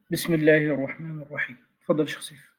بسم الله الرحمن الرحيم. تفضل شيخ سيف.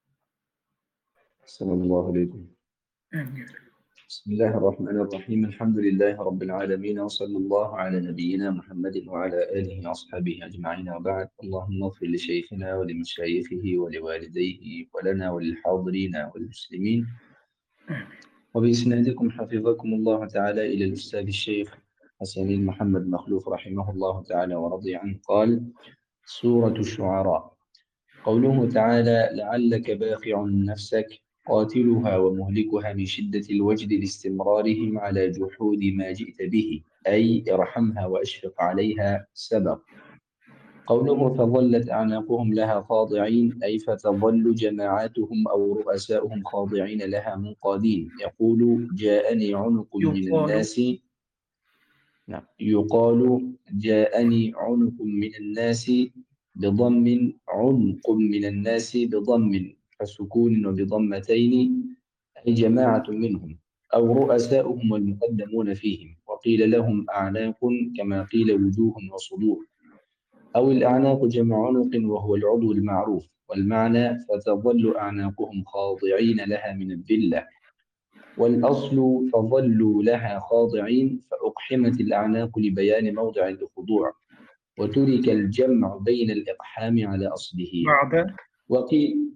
السلام الله عليكم. آمين. بسم الله الرحمن الرحيم. الحمد لله رب العالمين، وصلى الله على نبينا محمد وعلى آله وأصحابه أجمعين، وبعد. اللهم اغفر لشيخنا ولمشايخه ولوالديه ولنا وللحاضرين والمسلمين. وبإسنادكم حفظكم الله تعالى إلى الأستاذ الشيخ حسن محمد مخلوف رحمه الله تعالى ورضي عنه قال: سورة الشعراء. قوله تعالى: لعلك باخع نفسك قاتلها ومهلكها من شدة الوجد لاستمرارهم على جحود ما جئت به، أي ارحمها وأشفق عليها، سبق. قوله فظلت أعناقهم لها خاضعين، أي فتظل جماعاتهم أو رؤساؤهم خاضعين لها منقادين. يقول: جاءني عنق من يقال الناس. نعم، يقال: جاءني عنق من الناس بضم، عنق من الناس بضم فسكون وبضمتين، أي جماعة منهم أو رؤساؤهم والمقدمون فيهم. وقيل لهم أعناق كما قيل وجوه وصدور، أو الأعناق جمع عنق وهو العضو المعروف، والمعنى فتظل أعناقهم خاضعين لها من الذلة. والأصل فظلوا لها خاضعين، فأقحمت الأعناق لبيان موضع الخضوع، وترك الجمع بين الإقحام على أصله. بعد وقيل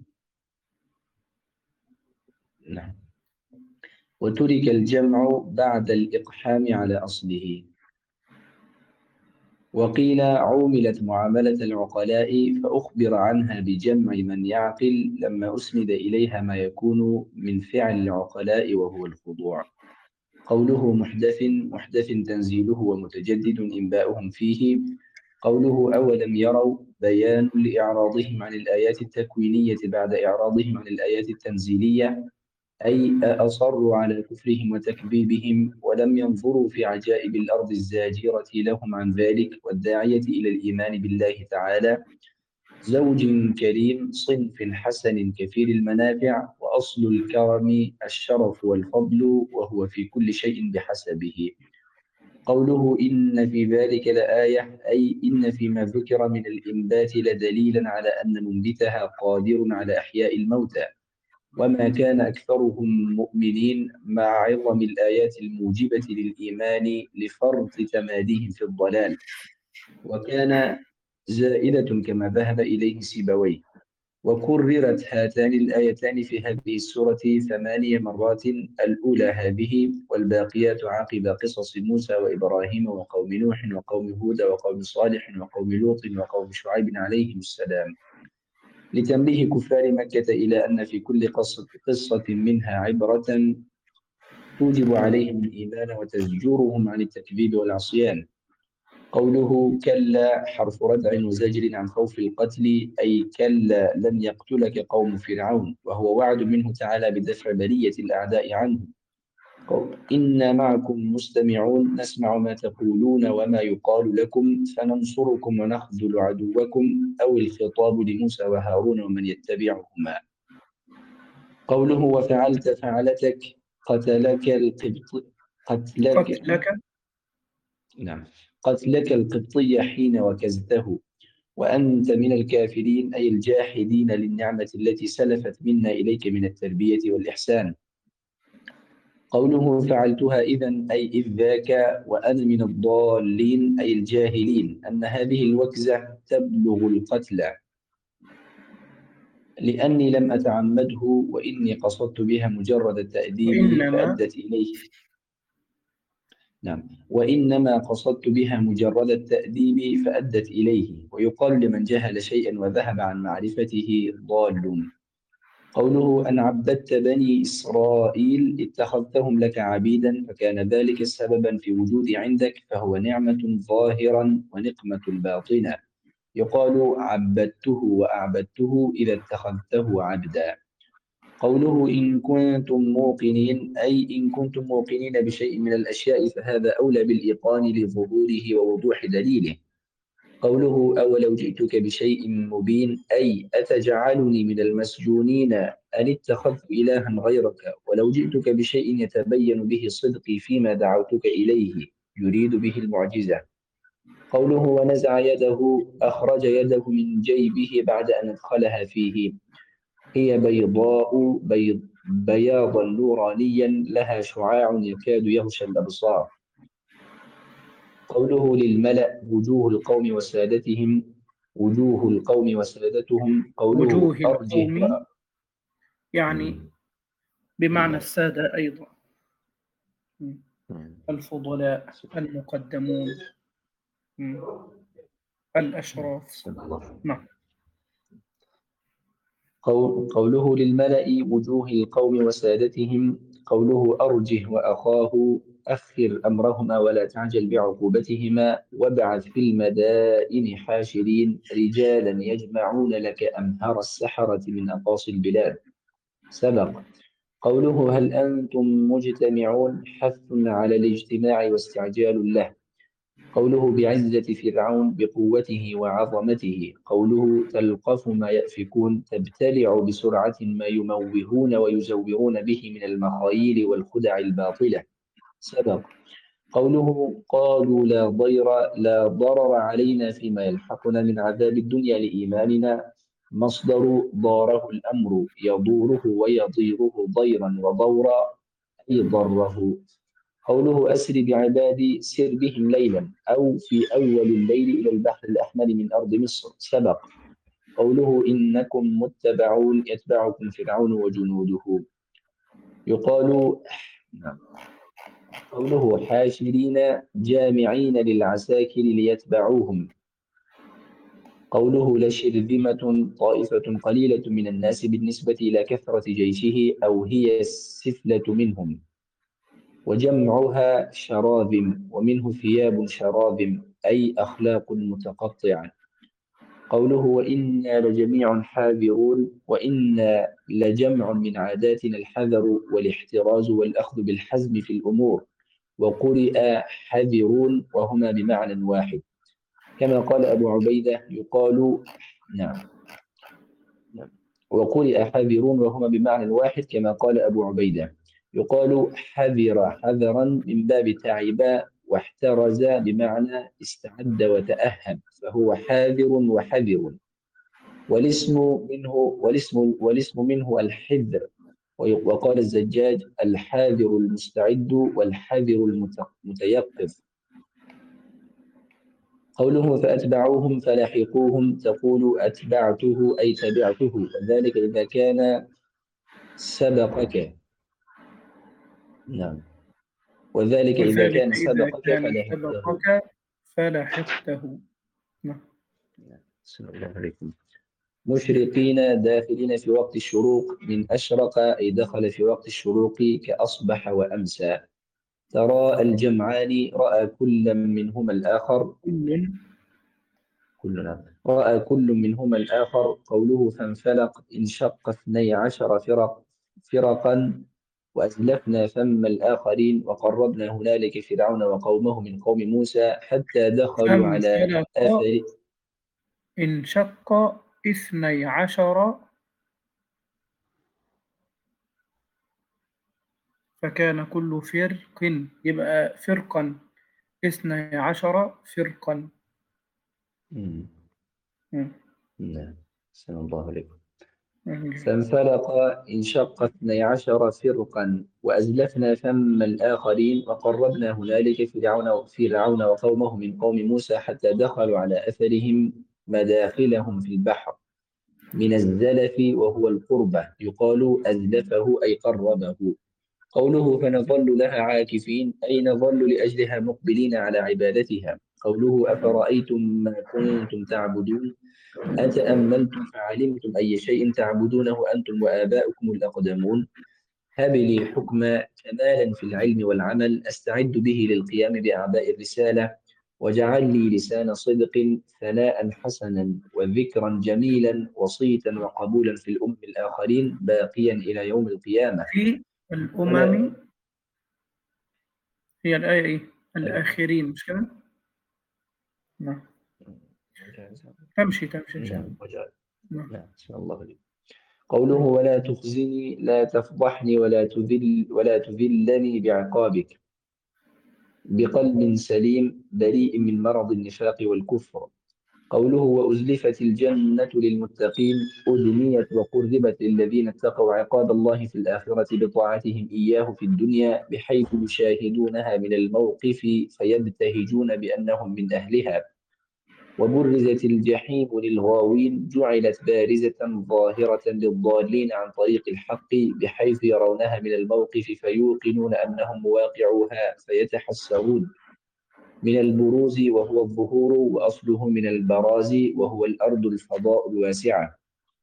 نعم، وترك الجمع بعد الإقحام على أصله. وقيل عوملت معاملة العقلاء، فأخبر عنها بجمع من يعقل لما أسند إليها ما يكون من فعل العقلاء وهو الخضوع. قوله محدث، محدث تنزيله ومتجدد إنباؤهم فيه. قوله أولم يروا، بيان لإعراضهم عن الآيات التكوينية بعد إعراضهم عن الآيات التنزيلية، أي أصروا على كفرهم وتكذيبهم ولم ينظروا في عجائب الأرض الزاجرة لهم عن ذلك والداعية إلى الإيمان بالله تعالى: زوج كريم، صنف حسن كثير المنافع، وأصل الكرم الشرف والفضل، وهو في كل شيء بحسبه. قوله إن في ذلك لآية، أي إن فيما ذكر من الإنبات لدليلا على أن منبتها قادر على إحياء الموتى، وما كان أكثرهم مؤمنين مع عظم الآيات الموجبة للإيمان لفرط تماديهم في الضلال، وكان زائدة كما ذهب إليه سيبويه. وكررت هاتان الآيتان في هذه السورة 8 مرات، الأولى هذه، والباقيات عقب قصص موسى وإبراهيم وقوم نوح وقوم هود وقوم صالح وقوم لوط وقوم شعيب عليهم السلام، لتنبيه كفار مكة إلى أن في كل قصة منها عبرة توجب عليهم الإيمان وتزجرهم عن التكذيب والعصيان. قوله كلا حرف ردع وزجر عن خوف القتل، أي كلا لن يقتلك قوم فرعون، وهو وعد منه تعالى بدفع بلية الأعداء عنه. إنا معكم مستمعون، نسمع ما تقولون وما يقال لكم، فننصركم ونخذل عدوكم، أو الخطاب لموسى وهارون ومن يتبعهما. قوله وفعلت فعلتك، قتلك القبط، قتلك قتلك. نعم، قتلك القبطي حين وكزته، وأنت من الكافرين، أي الجاحدين للنعمة التي سلفت منا إليك من التربية والإحسان. قوله فعلتها إذن، أي إذ ذاك، وأنا من الضالين، أي الجاهلين، أن هذه الوكزة تبلغ القتل، لأني لم أتعمده، وإني قصدت بها مجرد التأديب وإنما فأدت إليه. نعم، وإنما قصدت بها مجرد التأديب فأدت إليه. ويقال لمن جهل شيئا وذهب عن معرفته ضال. قوله أن عبدت بني إسرائيل، اتخذتهم لك عبيدا، فكان ذلك سببا في وجودي عندك، فهو نعمة ظاهرا ونقمة باطنة. يقال عبدته وأعبدته إذا اتخذته عبدا. قوله إن كنتم موقنين، أي إن كنتم موقنين بشيء من الأشياء، فهذا أولى بالإيقان لظهوره ووضوح دليله. قوله أولو جئتك بشيء مبين، أي أتجعلني من المسجونين أن اتخذت إلها غيرك، ولو جئتك بشيء يتبين به صدقي فيما دعوتك إليه، يريد به المعجزة. قوله ونزع يده أخرج يده من جيبه بعد أن أدخلها فيه. هي بيضاء بياضا نورانيا لها شعاع يكاد يغشى الأبصار. قوله للملأ وجوه القوم وسادتهم. وجوه القوم وسادتهم قوله وجوه أرجه القوم يعني بمعنى نعم. السادة أيضا، نعم. الفضلاء، المقدمون، الأشراف. نعم. قوله للملأ وجوه القوم وسادتهم قوله أرجه وأخاه أخر أمرهما ولا تعجل بعقوبتهما وابعث في المدائن حاشرين رجالا يجمعون لك أمهر السحرة من أقاصي البلاد. سبق. قوله هل أنتم مجتمعون حث على الاجتماع واستعجال له. قوله بعزة فرعون بقوته وعظمته قوله تلقف ما يأفكون تبتلع بسرعة ما يموهون ويزورون به من المخايل والخدع الباطلة. سبق. قوله قالوا لا ضرر علينا فيما يلحقنا من عذاب الدنيا لإيماننا مصدر ضاره الأمر يضوره ويضيره ضيرا وضورا أي ضره. قوله أسر بعبادي سر بهم ليلا أو في أول الليل إلى البحر الأحمر من أرض مصر. سبق. قوله إنكم متبعون يتبعكم فرعون وجنوده. يقال نعم. قوله حاشرين جامعين للعساكر ليتبعوهم. قوله لشرذمة طائفة قليلة من الناس بالنسبة إلى كثرة جيشه أو هي السفلة منهم. وجمعها شراذم ومنه ثياب شراذم أي أخلاق متقطعة. قوله وإنا لجميع حاذرون وإنا لجمع من عاداتنا الحذر والاحتراز والأخذ بالحزم في الأمور وقرئ حذرون وهما بمعنى واحد كما قال أبو عبيدة يقال نعم. وقرئ حذرون وهما بمعنى واحد كما قال أبو عبيدة يقال حذر حذرا من باب تعب واحترز بمعنى استعد وتأهب فهو حاذر وحذر. والاسم منه الحذر. وقال الزجاج الحاذر المستعد والحذر المتيقظ. قوله فأتبعوهم فلاحقوهم تقول أتبعته أي تبعته وذلك إذا كان سبقك. نعم. وذلك إذا وذلك كان إذا سبقك كان فلاحقته. سبقك فلحقته. نعم. السلام الله عليكم. مشرقين داخلين في وقت الشروق من أشرق أي دخل في وقت الشروق كأصبح وأمسى. ترى الجمعان رأى كل منهما الآخر كلنا رأى كل منهما الآخر. قوله فانفلق انشق 12 فرقا وأزلفنا ثم الآخرين وقربنا هنالك فرعون وقومه من قوم موسى حتى دخلوا على فانفلق آثار. انشق 12 فكان كل فرق، يبقى فرقا 12 فرقا. نعم. السلام الله عليكم. جميل. فانفلق انشق 12 فرقا وأزلفنا ثم الآخرين وقربنا هنالك فرعون وقومه من قوم موسى حتى دخلوا على أثرهم مداخلهم في البحر من الزلف وهو القربة يقال أزلفه أي قربه. قوله فنظل لها عاكفين أي نظل لأجلها مقبلين على عبادتها. قوله أفرأيتم ما كنتم تعبدون أتأملتم فعلمتم أي شيء تعبدونه أنتم وآباؤكم الأقدمون. هب لي حكما كمالا في العلم والعمل أستعد به للقيام بأعباء الرسالة واجعل لي لسان صدق ثناء حسنا وذكرا جميلا وصيتا وقبولا في الأمم الآخرين باقيا إلى يوم القيامة. في الأمم هي الآية إيه؟ الآخرين مش كده؟ نعم. تمشي إن شاء الله. نعم. نعم. شاء الله عليك. قوله ولا تخزني لا تفضحني ولا تذلني بعقابك. بقلب سليم بريء من مرض النفاق والكفر. قوله وأزلفت الجنة للمتقين أدنيت وقربت للذين اتقوا عقاب الله في الآخرة بطاعتهم إياه في الدنيا بحيث يشاهدونها من الموقف فيبتهجون بأنهم من أهلها. وبرزت الجحيم للغاوين جعلت بارزة ظاهرة للضالين عن طريق الحق بحيث يرونها من الموقف فيوقنون أنهم مواقعوها فيتحسرون. من البروز وهو الظهور وأصله من البراز وهو الأرض الفضاء الواسعة.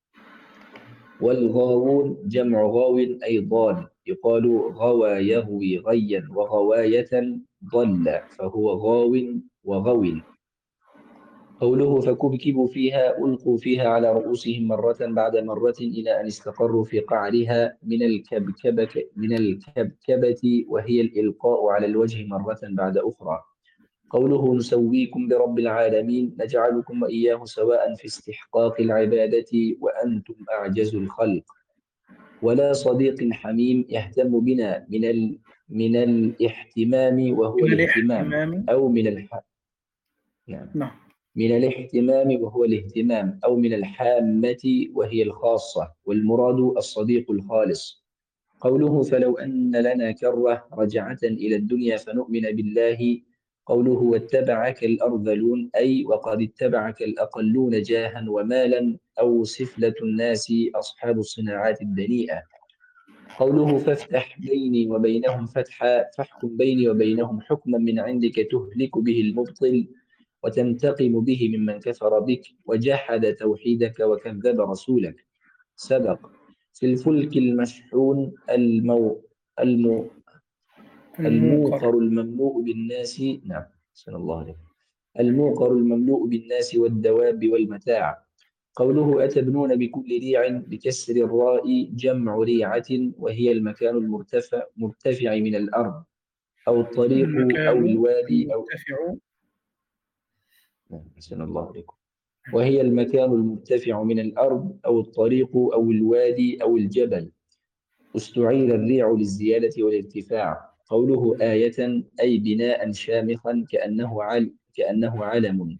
والغاوون جمع غاو أي ضال، يقال غوى يغوي غيا وغواية ضل فهو غاو وغو. قوله فكبكبوا فيها ألقوا فيها على رؤوسهم مرة بعد مرة إلى أن استقروا في قعرها من الكبكبة وهي الإلقاء على الوجه مرة بعد أخرى. قوله نسويكم برب العالمين نجعلكم وإياه سواء في استحقاق العبادة وأنتم أعجز الخلق. ولا صديق حميم يهتم بنا من الاهتمام وهو من الاهتمام الاحتمام. أو نعم. نعم. من الاهتمام وهو الاهتمام أو من الحامة وهي الخاصة، والمراد الصديق الخالص. قوله فلو أن لنا كرة رجعة إلى الدنيا فنؤمن بالله. قوله واتبعك الأرذلون أي وقد اتبعك الأقلون جاها ومالا أو سفلة الناس أصحاب الصناعات الدنيئة. قوله فافتح بيني وبينهم فتحا فاحكم بيني وبينهم حكما من عندك تهلك به المبطل وتنتقم به ممن كفر بك وجحد توحيدك وكذب رسولك. سبق. في الفلك المشحون المو الموقر. الموقر المملوء بالناس. نعم. صلى الله عليه. الموقر المملوء بالناس والدواب والمتاع. قوله أتبنون بكل ريع بكسر الراء جمع ريعة وهي المكان مرتفع من الأرض أو الطريق أو المكان الوادي أو. المرتفع. نعم. صلى الله عليكم. وهي المكان المرتفع من الأرض أو الطريق أو الوادي أو الجبل. استعير الريع للزيادة والارتفاع. قوله آية أي بناء شامخا كأنه علم.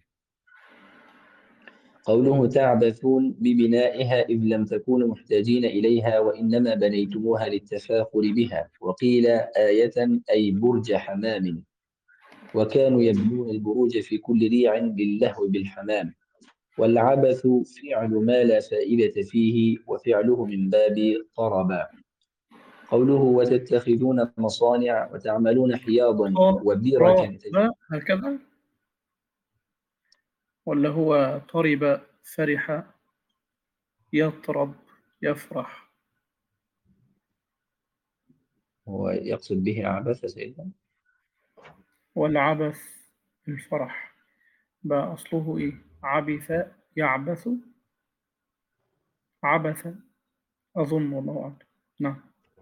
قوله تعبثون ببنائها إذ لم تكونوا محتاجين إليها وإنما بنيتموها للتفاخر بها. وقيل آية أي برج حمام، وكانوا يبنون البروج في كل ريع للهو بالحمام. والعبث فعل ما لا فائدة فيه وفعله من باب طربا. قوله وتتخذون مصانع وتعملون حياضا وبركا. طرب هكذا، ولا هو طرب فرح يطرب يفرح؟ هو يقصد به عبث سيدنا. والعبث الفرح بقى أصله إيه؟ عبث يعبث، عبث أظن، والله أعلم. نعم.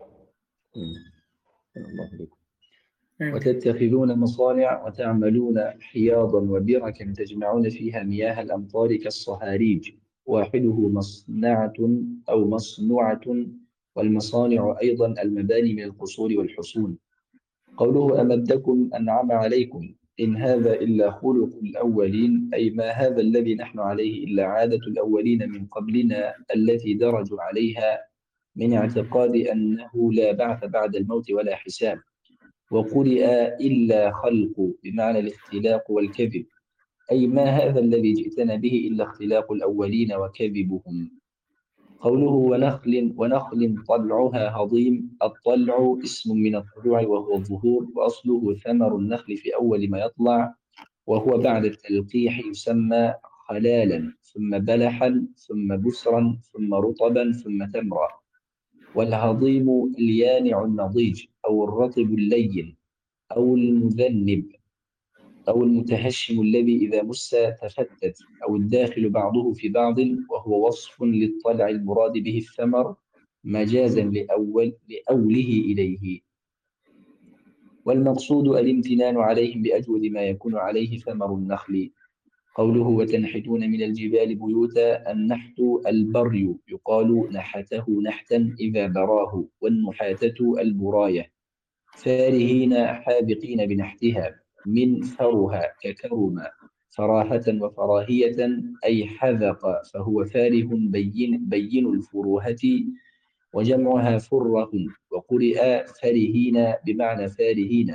الله عليكم. أيوة. وتتخذون مصانع وتعملون حياضا وبركا تجمعون فيها مياه الأمطار كالصهاريج. واحده مصنعة أو مصنوعة، والمصانع أيضا المباني من القصور والحصون. قوله أمدكم أنعم عليكم إن هذا إلا خلق الأولين أي ما هذا الذي نحن عليه إلا عادة الأولين من قبلنا التي درجوا عليها من اعتقاد أنه لا بعث بعد الموت ولا حساب. وقرئ إلا خلق بمعنى الاختلاق والكذب أي ما هذا الذي جئتنا به إلا اختلاق الأولين وكذبهم. قوله ونخل طلعها هضيم. الطلع اسم من الطلوع وهو الظهور، وأصله ثمر النخل في أول ما يطلع، وهو بعد التلقيح يسمى خلالا ثم بلحا ثم بسرا ثم رطبا ثم تمرا. والهضيم اليانع النضيج أو الرطب اللين أو المذنب أو المتهشم الذي إذا مس تفتت أو الداخل بعضه في بعض، وهو وصف للطلع المراد به الثمر مجازا لأوله إليه. والمقصود الامتنان عليهم بأجود ما يكون عليه ثمر النخل. قوله وتنحتون من الجبال بيوتا. النحت البري، يقال نحته نحتا إذا براه، والنحاتة البراية. فارهين حابقين بنحتها من فرها ككرم فراحة وفراهية أي حذق فهو فاره بين الفروهة وجمعها فره وقرئ فرهين بمعنى فارهين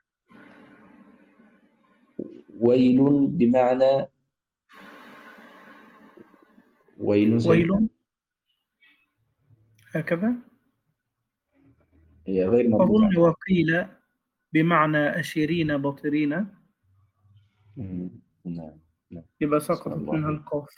ويل بمعنى ويل ويل هكذا. هي غير مضبوطة أظن عندي. وقيل بمعنى أشيرين بطرين، نعم نعم. يبقى صلى سقطت الله منها عليه. القاف.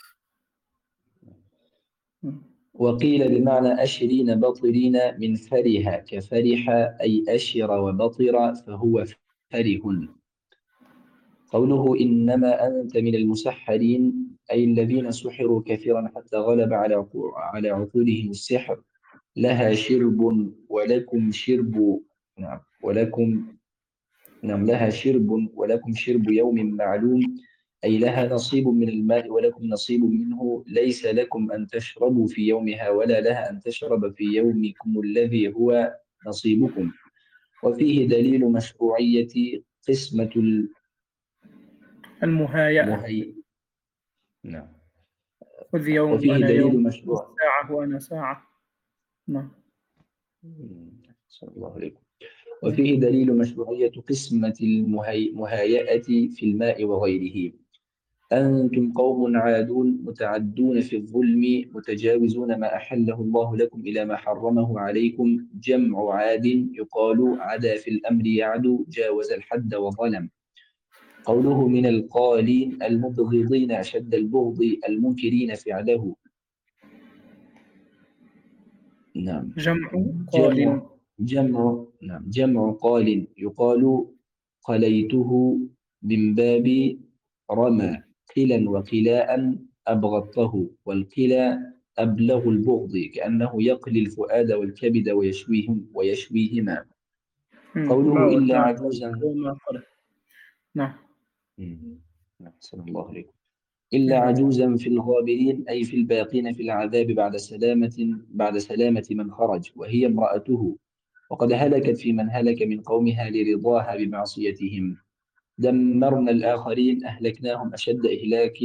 وقيل بمعنى أشرين بطرين من فرح كفرح أي أشر وبطر فهو فرح. قوله إنما أنت من المسحرين أي الذين سحروا كثيرا حتى غلب على عقولهم السحر. لها شرب ولكم شرب. نعم ولكم. نعم لها شرب ولكم شرب يوم معلوم أي لها نصيب من الماء ولكم نصيب منه ليس لكم أن تشربوا في يومها ولا لها أن تشرب في يومكم الذي هو نصيبكم. وفيه دليل مشروعية قسمة المهايئة. المهي. نعم. خذ يوم وفيه وأنا دليل يوم، خذ مشروع. ساعة وأنا ساعة. نعم. صلى الله عليكم. وفيه دليل مشروعية قسمة المهيئة في الماء وغيره. أنتم قوم عادون متعدون في الظلم متجاوزون ما أحله الله لكم إلى ما حرمه عليكم. جمع عاد يقال عدا في الأمر يعدو جاوز الحد وظلم. قوله من القالين المبغضين أشد البغض المنكرين فعله. نعم. جمع قال. جمع جمع قال يقال قليته من باب رمى قلا وقلاء أبغضته والقلا أبلغ البغض كأنه يقلي الفؤاد والكبد ويشويهما. قوله باء إلا والتاء عجوزا. وما قال. نعم. نعم صلى الله عليكم. إلا عجوزا في الغابرين أي في الباقين في العذاب بعد سلامة من خرج وهي امرأته وقد هلكت في من هلك من قومها لرضاها بمعصيتهم. دمرنا الآخرين أهلكناهم أشد إهلاك.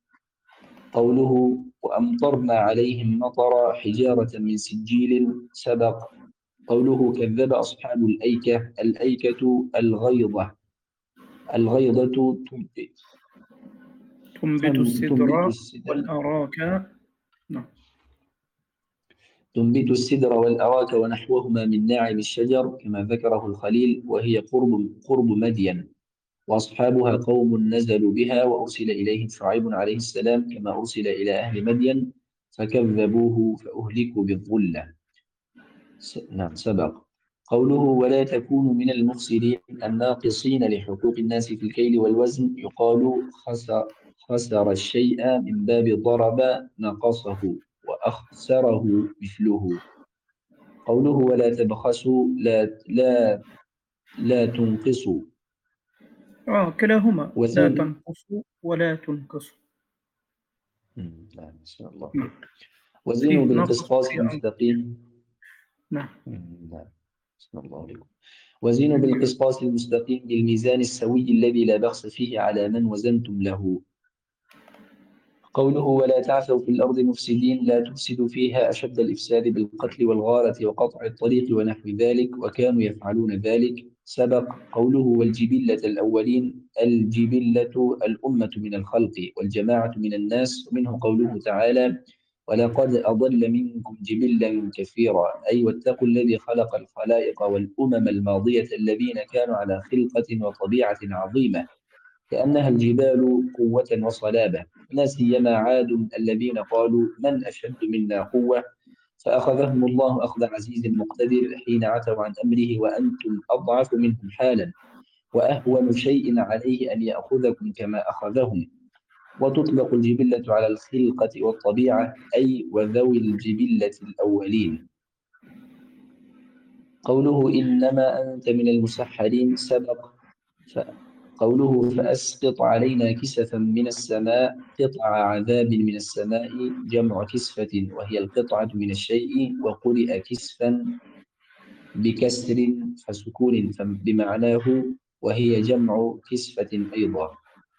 قوله وأمطرنا عليهم مطر حجارة من سجيل سبق. قوله كذب أصحاب الأيكة. الأيكة الغيضة. الغيضة تنبت تنبت السدر السدر. والأراك. نعم. تنبت السدر والأراك ونحوهما من ناعم الشجر كما ذكره الخليل وهي قرب مدين. وأصحابها قوم نزلوا بها وأرسل إليهم شعيب عليه السلام كما أرسل إلى أهل مدين فكذبوه فأهلكوا بالظلة. نعم سبق. قوله ولا تكونوا من المفسدين الناقصين لحقوق الناس في الكيل والوزن يقال خسر الشيء من باب ضرب نقصه وأخسره مثله. قوله ولا تبخسوا لا تنقصوا. كلاهما لا وزن. تنقصوا ولا تنقصوا. لا إن شاء الله نعم. خير. وزنوا فيه نقص بالقسطاس وفيه أنقص. المستقيم. نعم. لا بسم الله عليكم. وزنوا بالقسطاس المستقيم بالميزان السوي الذي لا بخس فيه على من وزنتم له. قوله ولا تعثوا في الأرض مفسدين لا تفسدوا فيها أشد الإفساد بالقتل والغارة وقطع الطريق ونحو ذلك وكانوا يفعلون ذلك. سبق. قوله والجبلة الأولين. الجبلة الأمة من الخلق والجماعة من الناس ومنه قوله تعالى ولقد أضل منكم جبلا كثيرا أي واتقوا الذي خلق الخلائق والأمم الماضية الذين كانوا على خلقة وطبيعة عظيمة كأنها الجبال قوة وصلابة لا سيما عاد الذين قالوا من أشد منا قوة فأخذهم الله أخذ عزيز مقتدر حين عتوا عن أمره وأنتم أضعف منهم حالا وأهون شيء عليه أن يأخذكم كما أخذهم. وتطلق الجبلة على الخلقة والطبيعة أي وذوي الجبلة الأولين. قوله إنما أنت من المسحرين سبق. قوله فأسقط علينا كسفا من السماء قطع عذاب من السماء جمع كسفة وهي القطعة من الشيء وقرئ كسفا بكسر فسكون بمعناه، وهي جمع كسفة أيضا.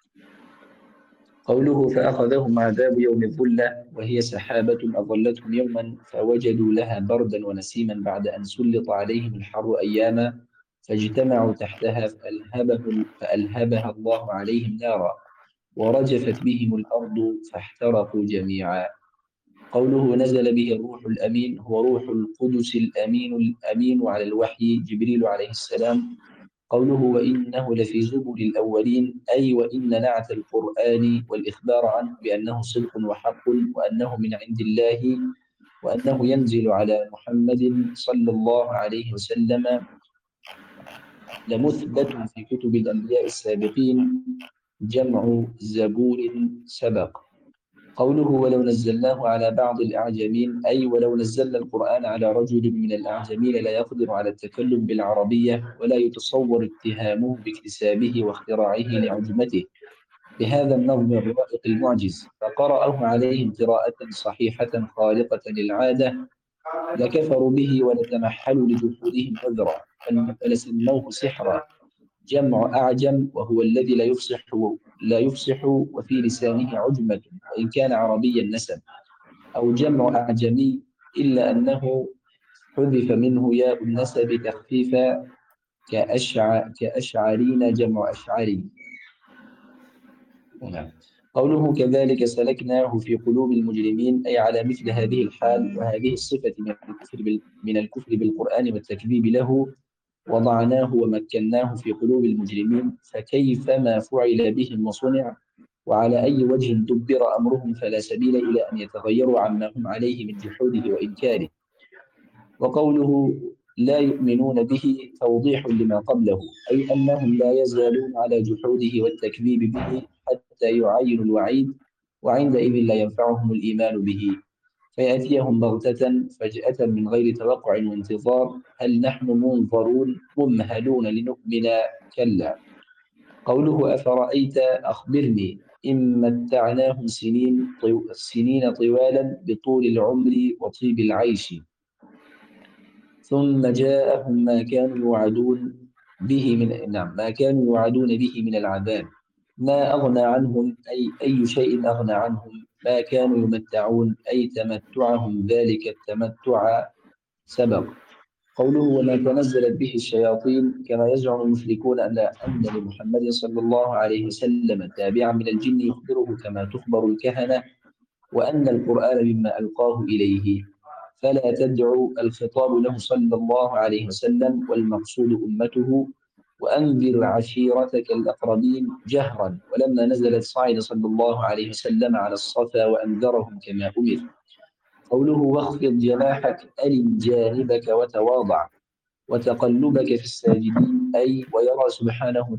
قوله فأخذهم عذاب يوم الظلة، وهي سحابة أظلتهم يوما فوجدوا لها بردا ونسيما بعد أن سلط عليهم الحر أياما، فاجتمعوا تحتها فألهبها الله عليهم نارا، ورجفت بهم الأرض فاحترقوا جميعا. قوله نزل به الروح الأمين، هو روح القدس الأمين على الوحي جبريل عليه السلام. قوله وإنه لفي زبر الأولين، أي وإن نعت القرآن والإخبار عنه بأنه صدق وحق، وأنه من عند الله، وأنه ينزل على محمد صلى الله عليه وسلم، لمثبت في كتب الأنبياء السابقين، جمع زبور سبق. قوله ولو نزلناه على بعض الأعجمين، أي ولو نزلنا القرآن على رجل من الأعجمين لا يقدر على التكلم بالعربية ولا يتصور اتهامه باكتسابه واختراعه لعجمته بهذا النظم الرائق المعجز، فقرأه عليهم قراءة صحيحة خارقة للعادة، لكفروا به ولتمحلوا لجحودهم عذرا، فلسموه سحرا. جمع أعجم، وهو الذي لا يفصح وفي لسانه عجمة وإن كان عربي النسب، أو جمع أعجمي، إلا أنه حذف منه ياء النسب تخفيفا، كأشعرين جمع أشعري. نعم. قوله كذلك سلكناه في قلوب المجرمين، أي على مثل هذه الحال وهذه الصفة من الكفر بالقرآن والتكذيب له، وضعناه ومكناه في قلوب المجرمين، فكيفما فعل بهم وصنع وعلى أي وجه دبر أمرهم فلا سبيل إلى أن يتغيروا عما هم عليه من جحوده وإنكاره. وقوله لا يؤمنون به توضيح لما قبله، أي أنهم لا يزالون على جحوده والتكذيب به حتى يعين الوعيد، وعندئذ لا ينفعهم الإيمان به، فيأتيهم بغتة فجأة من غير توقع وانتظار. هل نحن منظرون ممهلون لنؤمن؟ كلا. قوله أفرأيت أخبرني إن متعناهم سنين طوالا بطول العمر وطيب العيش، ثم جاءهم ما كانوا يوعدون به من العذاب، ما أغنى عنهم أي شيء أغنى عنهم ما كانوا يمتعون، أي تمتعهم ذلك التمتع سبق. قوله وما تنزلت به الشياطين، كما يزعم المشركون أن لمحمد صلى الله عليه وسلم تابعا من الجن يخبره كما تخبر الكهنة، وأن القرآن مما ألقاه إليه، فلا تدعو الخطاب له صلى الله عليه وسلم والمقصود أمته، وأنذر عشيرتك الأقربين جهرا، ولما نزلت صعد صلى الله عليه وسلم على الصفا وأنذرهم كما أمر. قوله واخفض جناحك ألن جانبك وتواضع، وتقلبك في الساجدين، أي ويرى سبحانه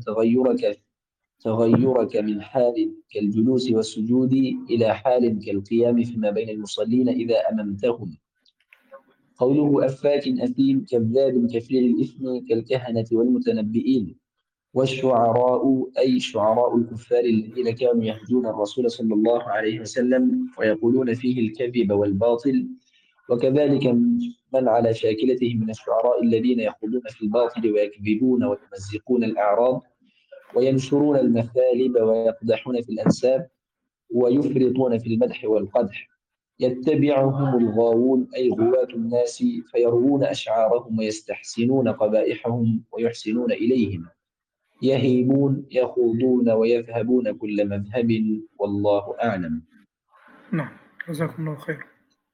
تغيرك من حال كالجلوس والسجود إلى حال كالقيام فيما بين المصلين إذا أممتهم. قوله أفاك أثيم كذاب كثير الإثم كالكهنة والمتنبئين. والشعراء أي شعراء الكفار الذين كانوا يهجون الرسول صلى الله عليه وسلم ويقولون فيه الكذب والباطل، وكذلك من على شاكلتهم من الشعراء الذين يخوضون في الباطل ويكذبون ويمزقون الأعراض وينشرون المثالب ويقدحون في الأنساب ويفرطون في المدح والقدح. يتبعهم الغاوون أي غواة الناس، فيروون أشعارهم ويستحسنون قبائحهم ويحسنون إليهم. يهيمون يخوضون ويذهبون كل مذهب، والله أعلم. نعم، جزاكم الله خير.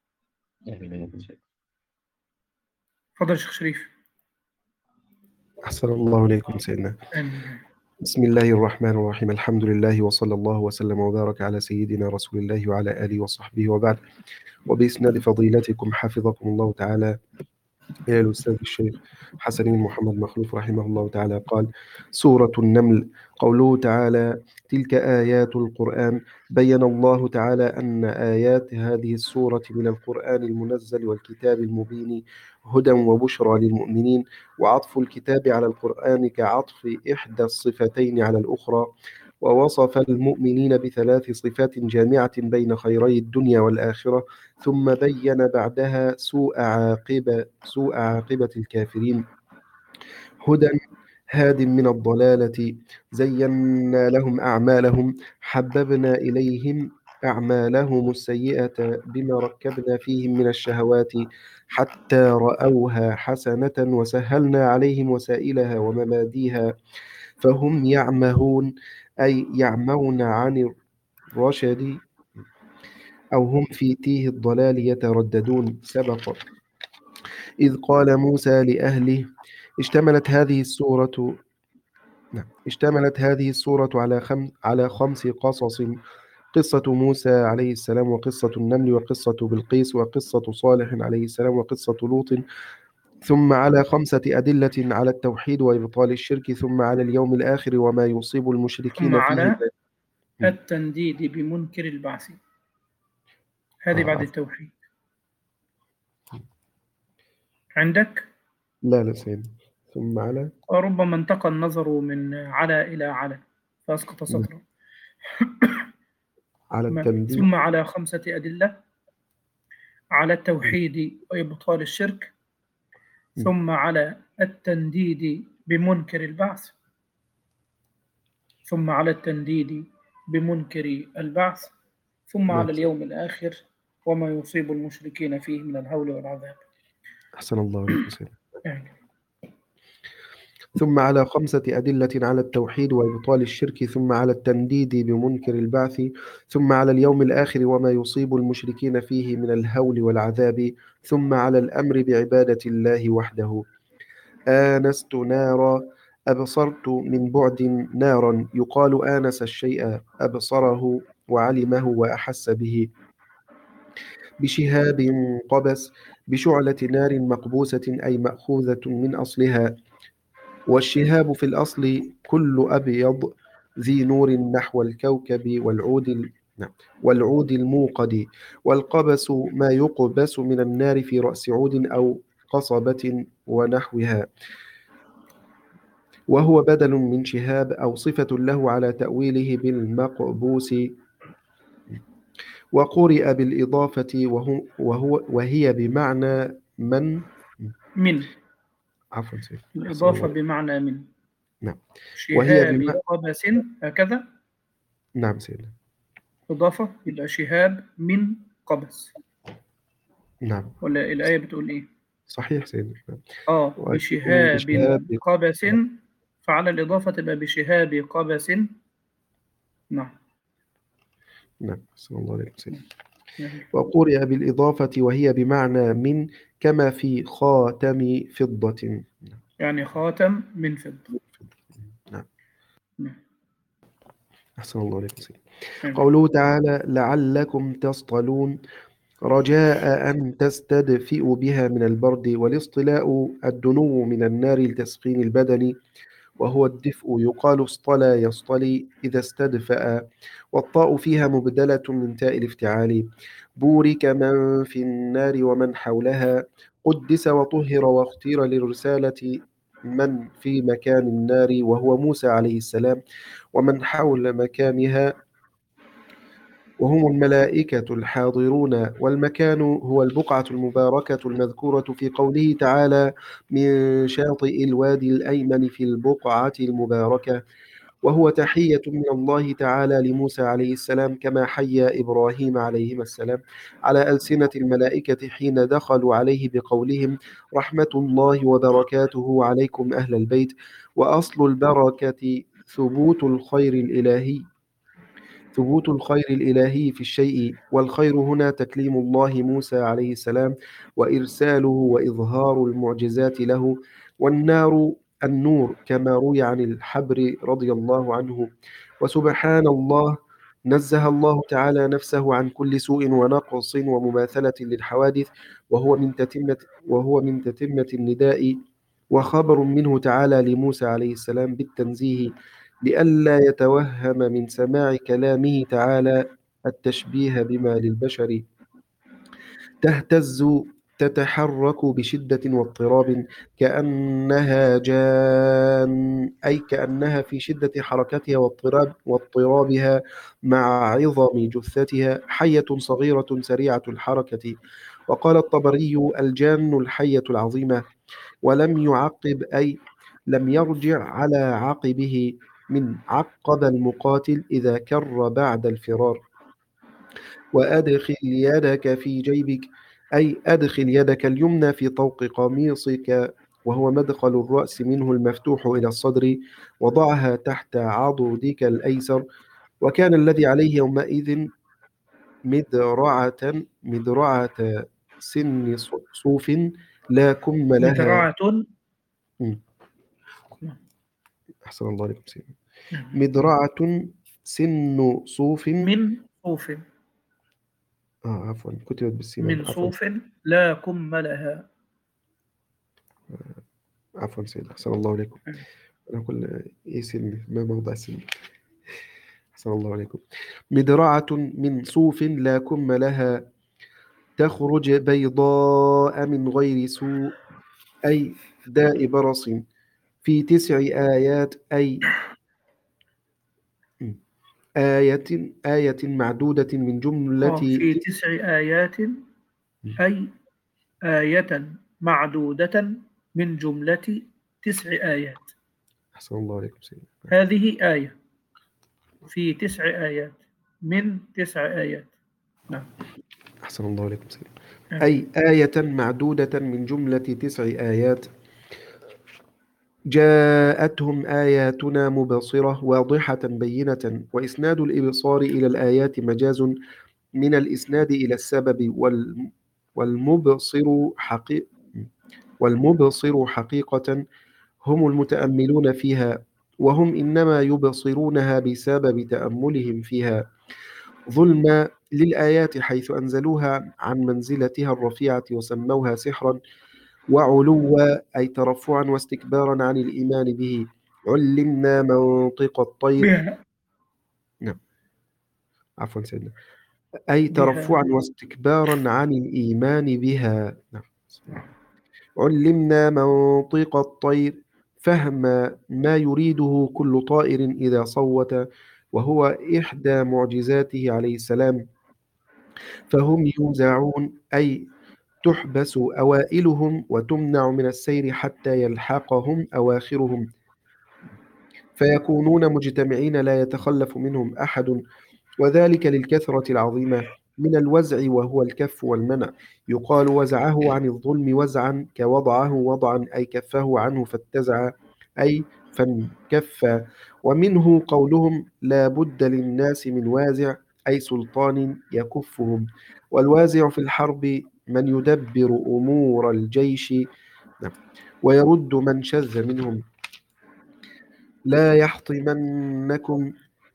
تفضل شيخ شريف. أحسن الله إليكم سيدنا. آمين. بسم الله الرحمن الرحيم، الحمد لله وصلى الله وسلم وبارك على سيدنا رسول الله وعلى آله وصحبه وبعد. وبإسناد فضيلتكم حفظكم الله تعالى إلى الأستاذ الشيخ حسن محمد مخلوف رحمه الله تعالى قال: سورة النمل. قوله تعالى: تلك آيات القرآن. بين الله تعالى أن آيات هذه السورة من القرآن المنزل والكتاب المبين هدى وبشرى للمؤمنين، وعطف الكتاب على القرآن كعطف إحدى الصفتين على الأخرى، ووصف المؤمنين ب3 صفات جامعة بين خيري الدنيا والآخرة، ثم بين بعدها سوء عاقبة الكافرين. هدى هاد من الضلالة، زينا لهم أعمالهم، حببنا إليهم أعمالهم السيئة بما ركبنا فيهم من الشهوات، حتى رأوها حسنة، وسهلنا عليهم وسائلها ومباديها، فهم يعمهون، أي يعمون عن الرشد، أو هم في تيه الضلال يترددون. سبق إذ قال موسى لأهله. اشتملت هذه السورة على 5 قصص: قصة موسى عليه السلام، وقصة النمل، وقصة بلقيس، وقصة صالح عليه السلام، وقصة لوط، ثم على 5 أدلة على التوحيد وإبطال الشرك، ثم على اليوم الآخر وما يصيب ثم المشركين فيه. على التنديد بمنكر البعث، هذه بعد عفوا. التوحيد عندك. لا سيدنا. ثم على ربما انتقل النظر من على إلى على فأسقط سطرا. التنديد. ثم على 5 أدلة على التوحيد وإبطال الشرك، ثم على التنديد بمنكر البعث، ثم على التنديد بمنكر البعث، ثم على اليوم الآخر وما يصيب المشركين فيه من الهول والعذاب. أحسن الله عليكم سيدنا. يعني. ثم على 5 أدلة على التوحيد وإبطال الشرك، ثم على التنديد بمنكر البعث، ثم على اليوم الآخر وما يصيب المشركين فيه من الهول والعذاب، ثم على الأمر بعبادة الله وحده. آنست نارا، أبصرت من بعد نارا، يقال آنس الشيء أبصره وعلمه وأحس به. بشهاب قبس، بشعلة نار مقبوسة، أي مأخوذة من أصلها. والشهاب في الأصل كل أبيض ذي نور نحو الكوكب والعود الموقد. والقبس ما يقبس من النار في رأس عود أو قصبة ونحوها، وهو بدل من شهاب أو صفة له على تأويله بالمقبوس. وقرئ بالإضافة وهي بمعنى من عفوا سيدي. الإضافة بمعنى من. نعم. شهاب قبس هكذا. نعم سيدنا. إضافة يبقى شهاب من قبس. نعم. ولا الآية بتقول إيه؟ صحيح سيدنا. بشهاب قبس، فعلى الإضافة تبقى بشهاب قبس. نعم. صلى الله عليه وسلم. وقرئ بالإضافة وهي بمعنى من، كما في خاتم فضة، يعني خاتم من فضة. نعم. أحسن الله عليه وسلم. نعم. قوله تعالى لعلكم تصطلون، رجاء أن تستدفئوا بها من البرد. والاصطلاء الدنو من النار لتسخين البدن، وهو الدفء، يقال اصطلى يصطلي إذا استدفأ. والطاء فيها مبدلة من تاء الافتعال. بورك من في النار ومن حولها، قدس وطهر واختير للرسالة من في مكان النار وهو موسى عليه السلام، ومن حول مكانها وهم الملائكة الحاضرون. والمكان هو البقعة المباركة المذكورة في قوله تعالى من شاطئ الوادي الأيمن في البقعة المباركة، وهو تحية من الله تعالى لموسى عليه السلام، كما حيا إبراهيم عليهما السلام على ألسنة الملائكة حين دخلوا عليه بقولهم رحمة الله وبركاته عليكم أهل البيت. وأصل البركة ثبوت الخير الإلهي في الشيء، والخير هنا تكليم الله موسى عليه السلام وإرساله وإظهار المعجزات له. والنار النور، كما روي عن الحبر رضي الله عنه. وسبحان الله، نزه الله تعالى نفسه عن كل سوء ونقص ومماثلة للحوادث، وهو من تتمة النداء، وخبر منه تعالى لموسى عليه السلام بالتنزيه، لئلا يتوهم من سماع كلامه تعالى التشبيه بما للبشر تهتز تتحرك بشدة واضطراب كأنها جان، أي كأنها في شدة حركتها واضطرابها مع عظم جثتها حية صغيرة سريعة الحركة. وقال الطبري: الجان الحية العظيمة. ولم يعقب، أي لم يرجع على عقبه من عقب المقاتل إذا كر بعد الفرار. وأدخل يدك في جيبك، أي أدخل يدك اليمنى في طوق قميصك وهو مدخل الرأس منه المفتوح إلى الصدر، وضعها تحت عضدك الأيسر. وكان الذي عليه يومئذ مدرعة سن صوف لا كم لها. مدرعة. مم. أحسن الله عليكم سيدنا. مدرعة سن صوف من صوف. عفوا كتبت بالسين. من صوف لا كم لها. عفوا سيدنا، أحسن الله عليكم. أنا أقول إيه سن، ما موضع سن. أحسن الله عليكم. مدرعة من صوف لا كم لها تخرج بيضاء من غير سوء، أي داء برص، في 9 آيات، أي آية معدودة من جملة في 9 آيات، أي آية معدودة من جملة 9 آيات. أحسن الله عليكم سيدنا. هذه آية في 9 آيات من 9 آيات. نعم. أحسن الله عليكم سيدنا. أي آية معدودة من جملة 9 آيات جاءتهم آياتنا مبصرة واضحة بينة. وإسناد الإبصار إلى الآيات مجاز من الإسناد إلى السبب، والمبصر حقيقة هم المتأملون فيها، وهم إنما يبصرونها بسبب تأملهم فيها. ظلم للآيات حيث أنزلوها عن منزلتها الرفيعة وسموها سحرا، وعلوا أي ترفعا واستكبارا عن الإيمان به. علمنا منطق الطير بها. نعم عفوا سيدنا. أي ترفعا واستكبارا عن الإيمان بها. نعم. علمنا منطق الطير فهم ما يريده كل طائر إذا صوت، وهو إحدى معجزاته عليه السلام. فهم يوزعون، أي تحبس أوائلهم وتمنع من السير حتى يلحقهم أواخرهم، فيكونون مجتمعين لا يتخلف منهم أحد، وذلك للكثرة العظيمة من الوزع وهو الكف والمنع. يقال وزعه عن الظلم وزعا كوضعه وضعا، أي كفه عنه فاتزع، أي فانكف. ومنه قولهم لا بد للناس من وازع، أي سلطان يكفهم. والوازع في الحرب من يدبر أمور الجيش ويرد من شذ منهم. لا يحطمنكم،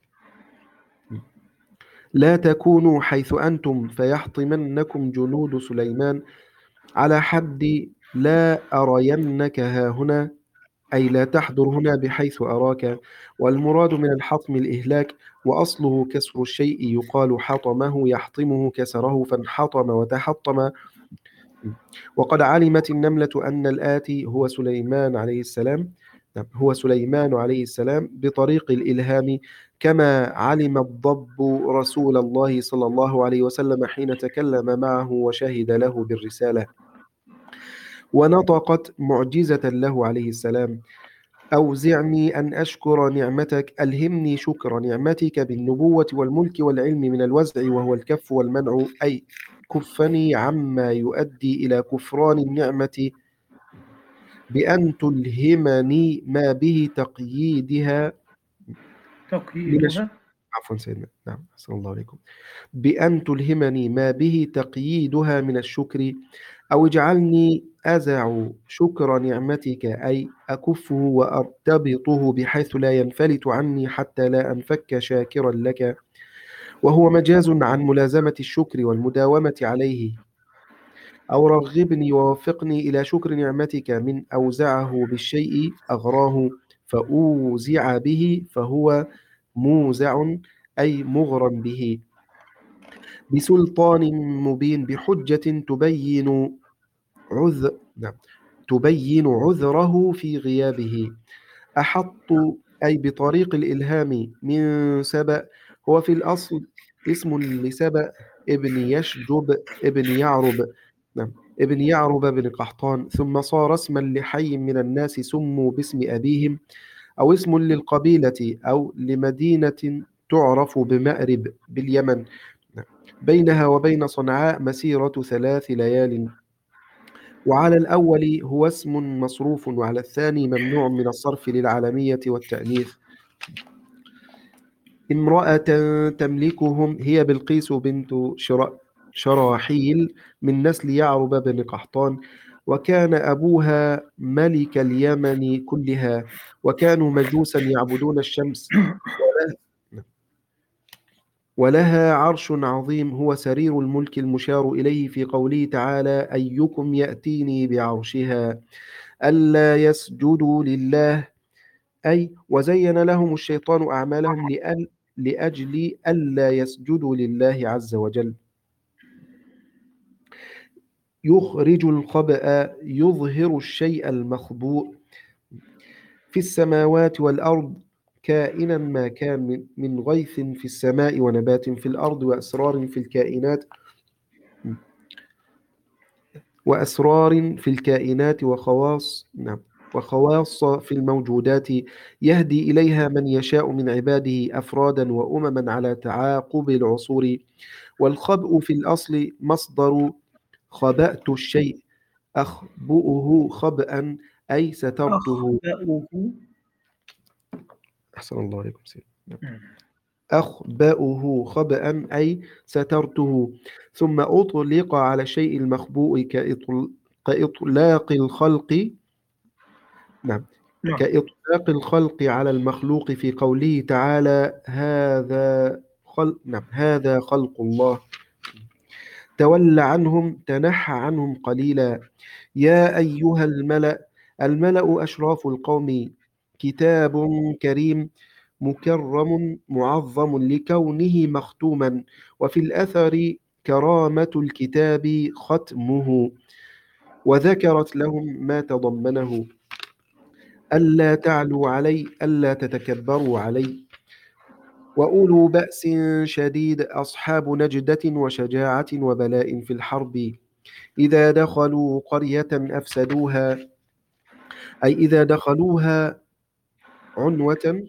لا تكونوا حيث أنتم فيحطمنكم جنود سليمان، على حد لا أرينك ها هنا، أي لا تحضر هنا بحيث أراك. والمراد من الحطم الإهلاك، وأصله كسر الشيء، يقال حطمه يحطمه كسره فانحطم وتحطم. وقد علمت النملة أن الآتي هو سليمان عليه السلام، بطريق الإلهام، كما علم الضب رسول الله صلى الله عليه وسلم حين تكلم معه وشهد له بالرسالة. ونطقت معجزة له عليه السلام: أوزعني أن أشكر نعمتك، ألهمني شكر نعمتك بالنبوة والملك والعلم من الوزع وهو الكف والمنع، أي كفني عما يؤدي إلى كفران النعمة بأن تلهمني ما به تقييدها. عفوا سيدنا. نعم أحسن الله عليكم. بأن تلهمني ما به تقييدها من الشكر، أو اجعلني أزع شكر نعمتك، أي أكفه وأرتبطه بحيث لا ينفلت عني حتى لا أنفك شاكرا لك، وهو مجاز عن ملازمة الشكر والمداومة عليه. أو رغبني ووفقني إلى شكر نعمتك من أوزعه بالشيء أغراه فأوزع به، فهو موزع أي مغرم به، بسلطان مبين، بحجة تبين تبين عذره في غيابه. أحط أي بطريق الإلهام من سبأ هو في الأصل اسم لسبأ ابن يشجب ابن يعرب ابن يعرب بن قحطان، ثم صار اسما لحي من الناس سموا باسم أبيهم، أو اسم للقبيلة أو لمدينة تعرف بمأرب باليمن، بينها وبين صنعاء مسيرة 3 ليال. وعلى الأول هو اسم مصروف، وعلى الثاني ممنوع من الصرف للعالمية والتأنيث. امرأة تملكهم هي بلقيس بنت شراحيل من نسل يعرب بن قحطان، وكان أبوها ملك اليمن كلها، وكانوا مجوسا يعبدون الشمس، ولها عرش عظيم هو سرير الملك المشار إليه في قوله تعالى: أيكم يأتيني بعرشها ألا يسجدوا لله، أي وزين لهم الشيطان أعمالهم لأجل ألا يسجدوا لله عز وجل. يخرج الخبأ يظهر الشيء المخبوء في السماوات والأرض، كائنا ما كان من غيث في السماء ونبات في الأرض وأسرار في الكائنات وخواص في الموجودات، يهدي إليها من يشاء من عباده أفرادا وأمما على تعاقب العصور. والخبء في الأصل مصدر خبأت الشيء، أخبؤه خبأ أي سترته. أحسن الله عليكم سيدنا. أخبأه خبأ أي سترته. ثم أطلق على الشيء المخبوء كإطلاق الخلق كإطلاق الخلق على المخلوق في قوله تعالى: هذا خلق الله. تولى عنهم، تنحى عنهم قليلا. يا أيها الملأ أشراف القوم، كتاب كريم مكرم معظم لكونه مختوما، وفي الأثر كرامة الكتاب ختمه، وذكرت لهم ما تضمنه: ألا تعلوا علي، ألا تتكبروا علي. وأولو بأس شديد أصحاب نجدة وشجاعة وبلاء في الحرب، إذا دخلوا قرية أفسدوها، أي إذا دخلوها عنوة.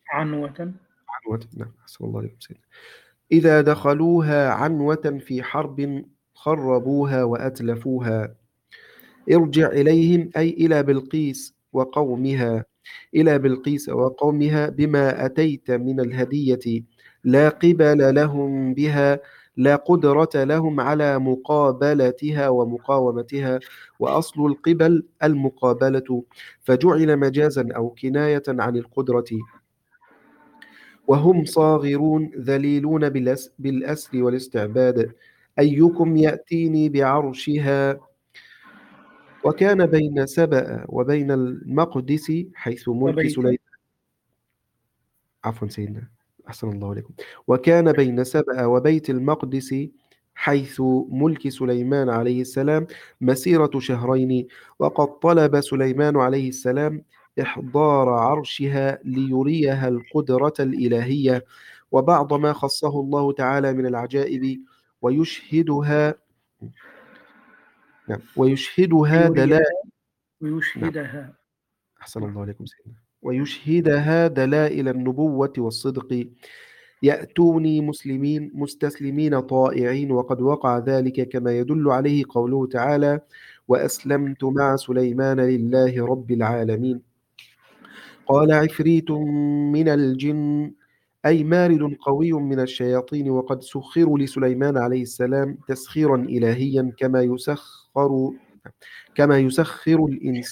نعم، أحسن الله عليكم سيدنا. إذا دخلوها عنوة في حرب خربوها وأتلفوها. ارجع إليهم أي إلى بلقيس وقومها بما أتيت من الهدية، لا قبل لهم بها، لا قدرة لهم على مقابلتها ومقاومتها، وأصل القبل المقابلة، فجعل مجازا أو كناية عن القدرة. وهم صاغرون ذليلون بالأسر والاستعباد. أيكم يأتيني بعرشها. وكان بين سبأ وبين المقدس حيث ملك سليمان. عفوا سيدنا، أحسن الله عليكم. وكان بين سبأ وبيت المقدس حيث ملك سليمان عليه السلام مسيرة 2 شهرين، وقد طلب سليمان عليه السلام إحضار عرشها ليريها القدرة الإلهية وبعض ما خصه الله تعالى من العجائب، ويشهدها أحسن الله عليكم سيدنا. ويشهدها دلائل النبوة والصدق. يأتوني مسلمين مستسلمين طائعين، وقد وقع ذلك كما يدل عليه قوله تعالى: وأسلمت مع سليمان لله رب العالمين. قال عفريت من الجن، أي مارد قوي من الشياطين، وقد سخروا لسليمان عليه السلام تسخيرا إلهيا كما يسخر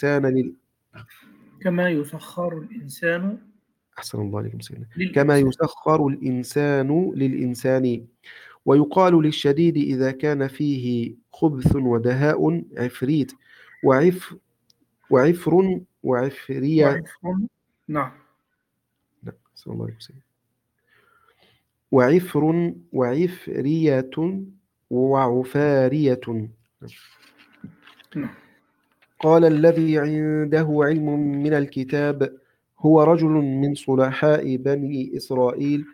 الإنسان أحسن الله عليكم سيدنا. كما يسخر الإنسان للإنسان. ويقال للشديد إذا كان فيه خبث ودهاء عفريت، وعفر وعفرية. نعم. أحسن الله عليكم سيدنا. وعفر وعفرية وعفارية. قال الذي عنده علم من الكتاب هو رجل من صلحاء بني إسرائيل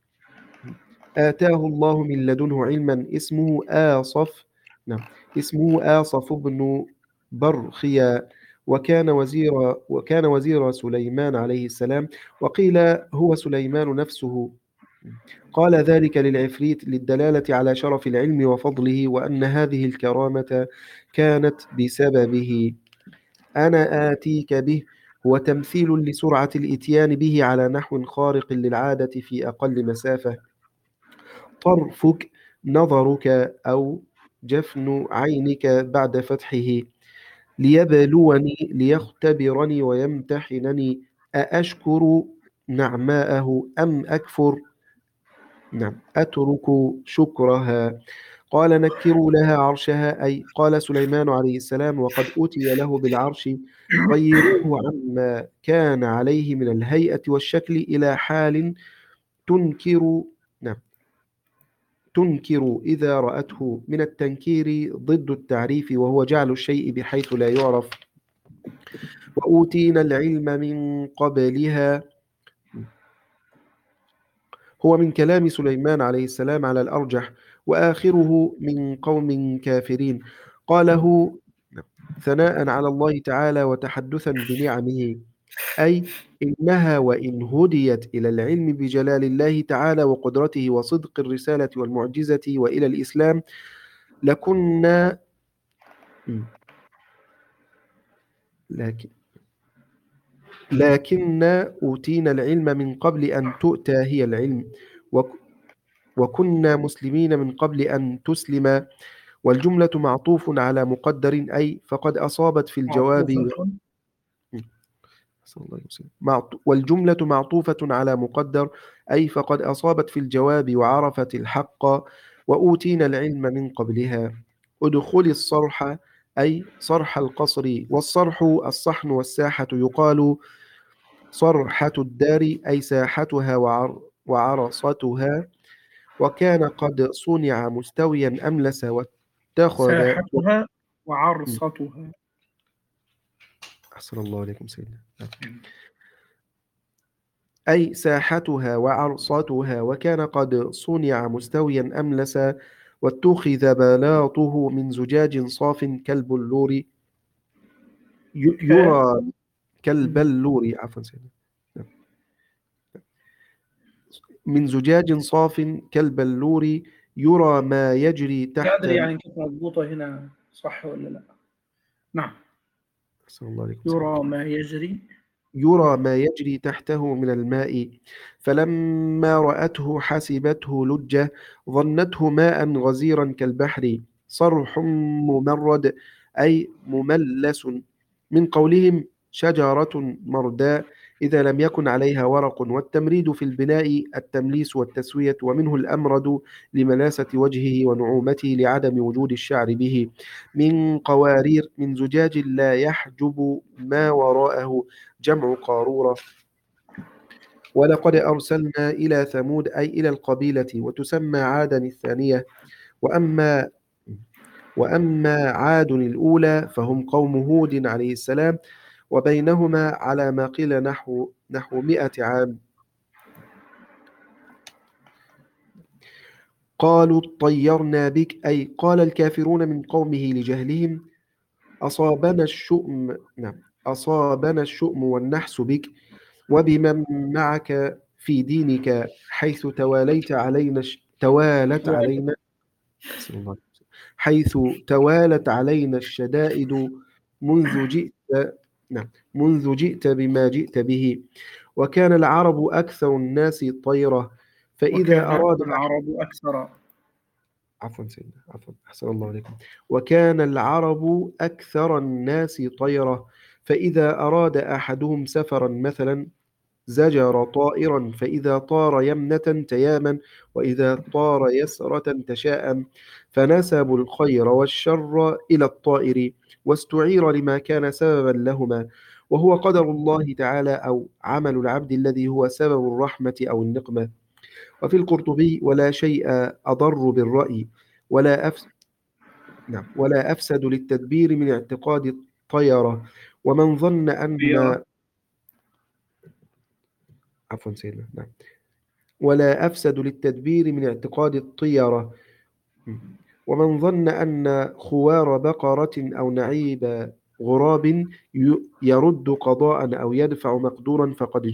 آتاه الله من لدنه علما اسمه آصف. نعم، اسمه آصف بن برخيا، وكان وزير سليمان عليه السلام، وقيل هو سليمان نفسه. قال ذلك للعفريت للدلالة على شرف العلم وفضله، وأن هذه الكرامة كانت بسببه. أنا آتيك به هو تمثيل لسرعة الإتيان به على نحو خارق للعادة في أقل مسافة. طرفك نظرك أو جفن عينك بعد فتحه، ليبلوني ليختبرني ويمتحنني أأشكر نعماءه أم أكفر. نعم، أترك شكرها. قال نكروا لها عرشها، أي قال سليمان عليه السلام وقد أتي له بالعرش، غيروه عما كان عليه من الهيئة والشكل إلى حال تنكر. نعم، تنكر إذا رأته، من التنكير ضد التعريف وهو جعل الشيء بحيث لا يعرف. وأوتينا العلم من قبلها هو من كلام سليمان عليه السلام على الأرجح، وآخره من قوم كافرين قاله ثناء على الله تعالى وتحدثا بنعمه، أي إنها وإن هديت إلى العلم بجلال الله تعالى وقدرته وصدق الرسالة والمعجزة وإلى الإسلام لكنا لكن أوتينا العلم من قبل أن تؤتى هي العلم، وكنا مسلمين من قبل أن تسلم. والجملة معطوف على مقدر، أي فقد أصابت في الجواب. والجملة معطوفة على مقدر، أي فقد أصابت في الجواب وعرفت الحق. وأوتينا العلم من قبلها. ادخل الصرح، أي صرح القصر، والصرح الصحن والساحة، يقال صرحة الدار أي ساحتها وعرصتها. وكان قد صنع مستويا أملس واتخذ ساحتها وعرصتها. أحسن الله عليكم سيدنا. أي ساحتها وعرصتها، وكان قد صنع مستويا أملس واتخذ بلاطه من زجاج صاف كالبلور يرى كالبلور عفوا سيدنا، من زجاج صاف كالبلور يرى ما يجري لا تحت. أدري يعني كيف مضبوطة هنا، صح ولا لا؟ نعم، أحسن الله عليكم يرى يرى ما يجري تحته من الماء. فلما رأته حسبته لجة، ظنته ماء غزيرا كالبحر، صرح ممرد أي مملس، من قولهم شجرة مرداء إذا لم يكن عليها ورق. والتمريد في البناء التمليس والتسوية، ومنه الأمرد لملاسة وجهه ونعومته لعدم وجود الشعر به. من قوارير من زجاج لا يحجب ما وراءه، جمع قارورة. ولقد أرسلنا إلى ثمود أي إلى القبيلة، وتسمى عادا الثانية. وأما عاد الأولى فهم قوم هود عليه السلام، وبينهما على ما قيل نحو 100 عام. قالوا طيرنا بك، أي قال الكافرون من قومه لجهلهم أصابنا الشؤم. نعم، أصابنا الشؤم والنحس بك وبمن معك في دينك، حيث توالت علينا الشدائد منذ جئت بما جئت به. وكان العرب أكثر الناس طيرة، فإذا أراد العرب أكثر. عفوا سيدنا، عفوا، أحسن الله عليكم. وكان العرب أكثر الناس طيرة، فإذا أراد أحدهم سفرا مثلا زجر طائرا، فإذا طار يمنة تياما، وإذا طار يسرة تشاءم. فنسبوا الخير والشر إلى الطائر، واستعير لما كان سببا لهما، وهو قدر الله تعالى أو عمل العبد الذي هو سبب الرحمة أو النقمة. وفي القرطبي ولا شيء أضر بالرأي ولا أفسد للتدبير من اعتقاد الطيرة ومن ظن أن طيرة. عفوا سيدنا نعم ولا أفسد للتدبير من اعتقاد الطيرة ومن ظن أن خوار بقرة أو نعيب غراب يرد قضاء أو يدفع مقدورا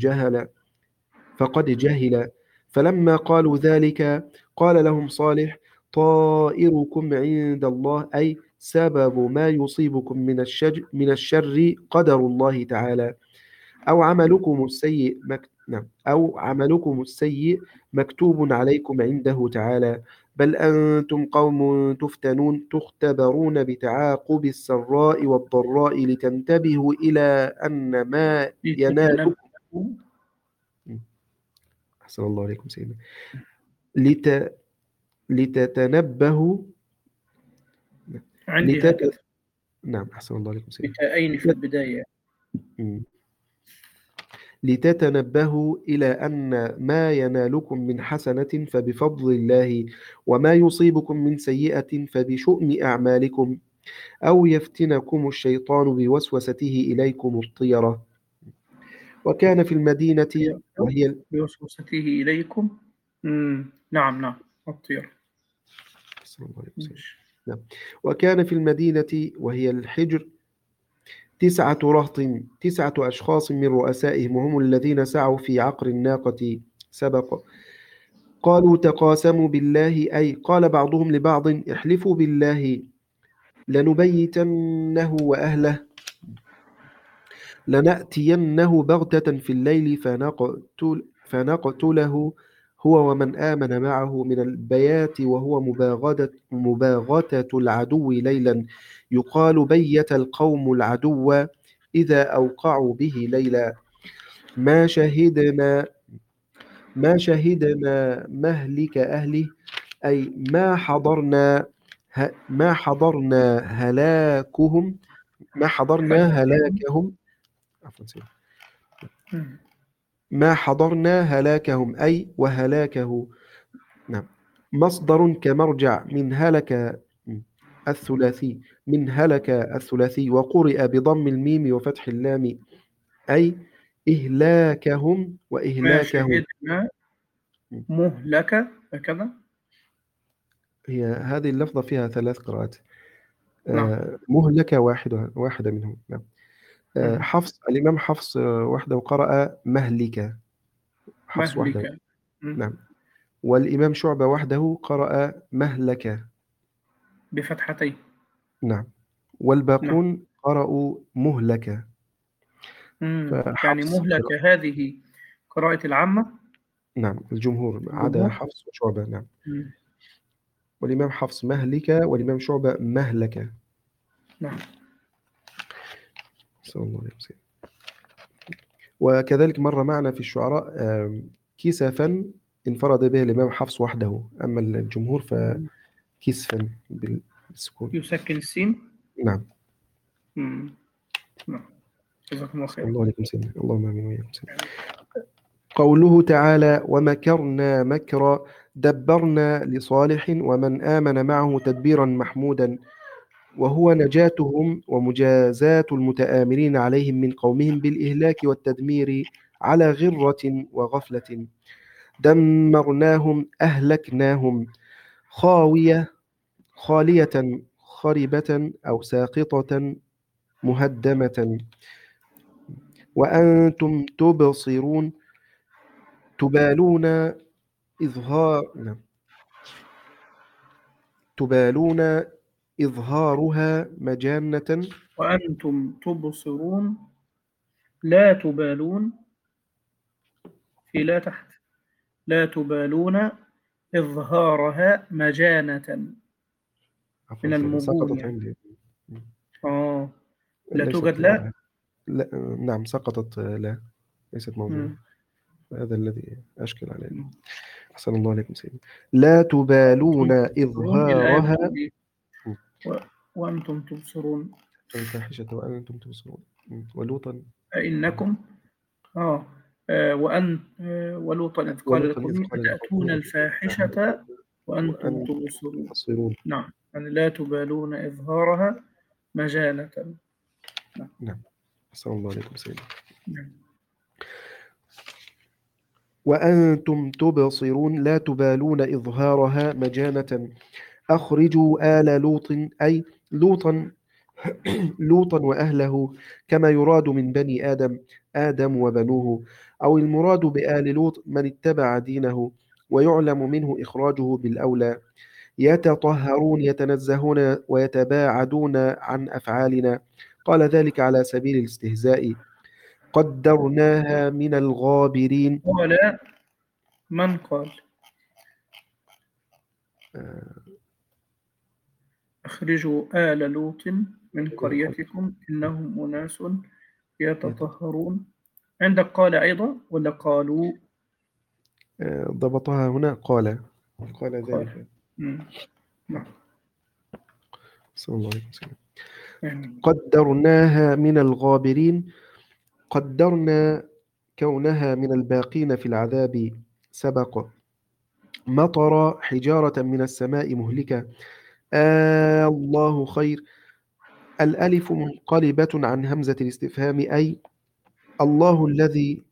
فقد جهل فلما قالوا ذلك قال لهم صالح طائركم عند الله أي سبب ما يصيبكم من الشر قدر الله تعالى أو عملكم السيء مكتوب عليكم عنده تعالى بل أنتم قوم تفتنون تختبرون بتعاقب السراء والضراء لتنتبهوا إلى أن ما ينالكم أحسن الله عليكم سيدنا لتتنبهوا عندي هكذا نعم أحسن الله عليكم سيدنا بتاءين في البداية. لتتنبهوا إلى أن ما ينالكم من حسنة فبفضل الله وما يصيبكم من سيئة فبشؤم أعمالكم أو يفتنكم الشيطان بوسوسته إليكم الطيرة وكان في المدينة وهي بوسوسته إليكم نعم الطيرة. نعم. وكان في المدينة وهي الحجر 9 رهط 9 أشخاص من رؤسائهم وهم الذين سعوا في عقر الناقة سبق قالوا تقاسموا بالله أي قال بعضهم لبعض احلفوا بالله لنبيتنه وأهله لنأتينه بغتة في الليل فنقتله هو ومن آمن معه من البيات وهو مباغتة العدو ليلا يقال بيت القوم العدو إذا أوقعوا به ليلا ما شهدنا مهلك أهله أي ما حضرنا هلاكهم ما حضرنا هلاكهم أي وهلاكه نعم مصدر كمرجع من هلك الثلاثي وقرئ بضم الميم وفتح اللام أي إهلاكهم وإهلاكهم ما شهدنا مهلك هكذا. هي هذه اللفظة فيها 3 قراءات مهلك واحدة منهم نعم. حفص الإمام حفص وحده قرأ مهلك حفص وحده نعم والإمام شعبة وحده قرأ مهلك بفتحتين نعم والباقون قرأوا مهلك يعني مهلك هذه قراءة العامة نعم الجمهور عدا حفص وشعبة نعم والإمام حفص مهلك والإمام شعبة مهلك نعم. صلى الله عليه وسلم. وكذلك مر معنا في الشعراء كسفا انفرد به الإمام حفص وحده أما الجمهور فكسفا بالسكون يسكن السين نعم. نعم جزاكم الله خير. الله عليكم سيدنا اللهم آمين وإياكم. قوله تعالى ومكرنا مكرا دبرنا لصالح ومن آمن معه تدبيرا محمودا وهو نجاتهم ومجازاة المتآمرين عليهم من قومهم بالإهلاك والتدمير على غرة وغفلة دمرناهم أهلكناهم خالية خربة أو ساقطة مهدمة وأنتم تبصرون تبالون إظهارها مجانة وأنتم تبصرون لا تبالون في لا تحت لا تبالون إظهارها مجانة من المبونة لا توجد لا نعم سقطت لا ليست موجودة هذا الذي أشكل عليه. أحسن الله عليكم سيدي. لا تبالون إظهارها وأنتم تبصرون الفاحشة وأنتم تبصرون ولوطا إنكم ولوطا إذ قال لكم تأتون الفاحشة وأنتم تبصرون نعم يعني لا تبالون إظهارها مجانة نعم. أحسن الله عليكم سيدنا. نعم. وأنتم تبصرون لا تبالون إظهارها مجانة أخرجوا آل لوط أي لوطا وأهله كما يراد من بني آدم وبنوه، أو المراد بآل لوط من اتبع دينه، ويعلم منه إخراجه بالأولى. يتطهرون يتنزهون ويتباعدون عن أفعالنا، قال ذلك على سبيل الاستهزاء. قدرناها من الغابرين. قال من قال أخرجوا آل لوط من قريتكم إنهم أناس يتطهرون. عندك قال أيضا ولا قالوا؟ ضبطها هنا قال ذلك. نعم. صلى الله عليه وسلم. قدرناها من الغابرين. قدرنا كونها من الباقين في العذاب سبق. مطر حجارة من السماء مهلكة. الله خير. الألف منقلبة عن همزة الاستفهام، أي الله الذي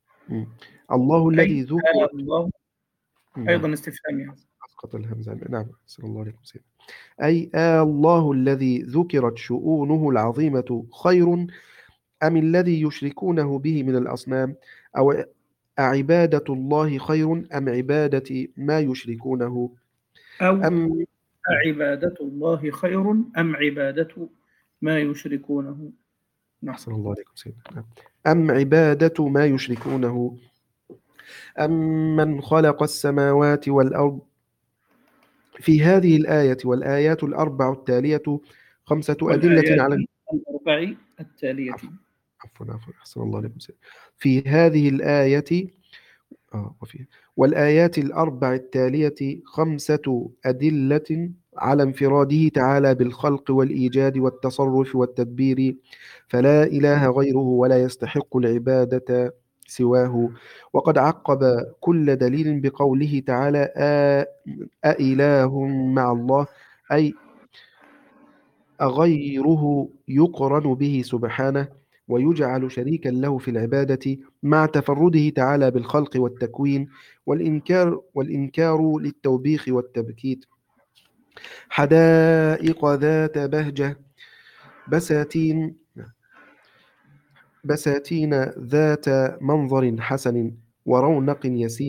ذكر. الله أيضا استفهامي. أسقط الهمزة. نعم. صلى الله عليه وسلم. أي الله الذي ذكرت شؤونه العظيمة خير أم الذي يشركونه به من الأصنام، أو أعبادة الله خير أم عبادة ما يشركونه، أو عبادة الله خير أم عبادة ما يشركونه. أحسن الله عليكم سيدنا. أم عبادة ما يشركونه. أم من خلق السماوات والأرض. في هذه الآية والآيات الأربع التالية 5 أدلة على الأربع التالية. عفوا أحسن الله عليكم سيدنا. في هذه الآية والآيات الأربع التالية 5 أدلة على انفراده تعالى بالخلق والإيجاد والتصرف والتدبير، فلا إله غيره ولا يستحق العبادة سواه. وقد عقب كل دليل بقوله تعالى أإله مع الله، أي أغيره يقرن به سبحانه ويجعل شريكا له في العبادة، مع تفرده تعالى بالخلق والتكوين والإنكار للتوبيخ والتبكيت. حدائق ذات بهجة. بساتين ذات منظر حسن ورونق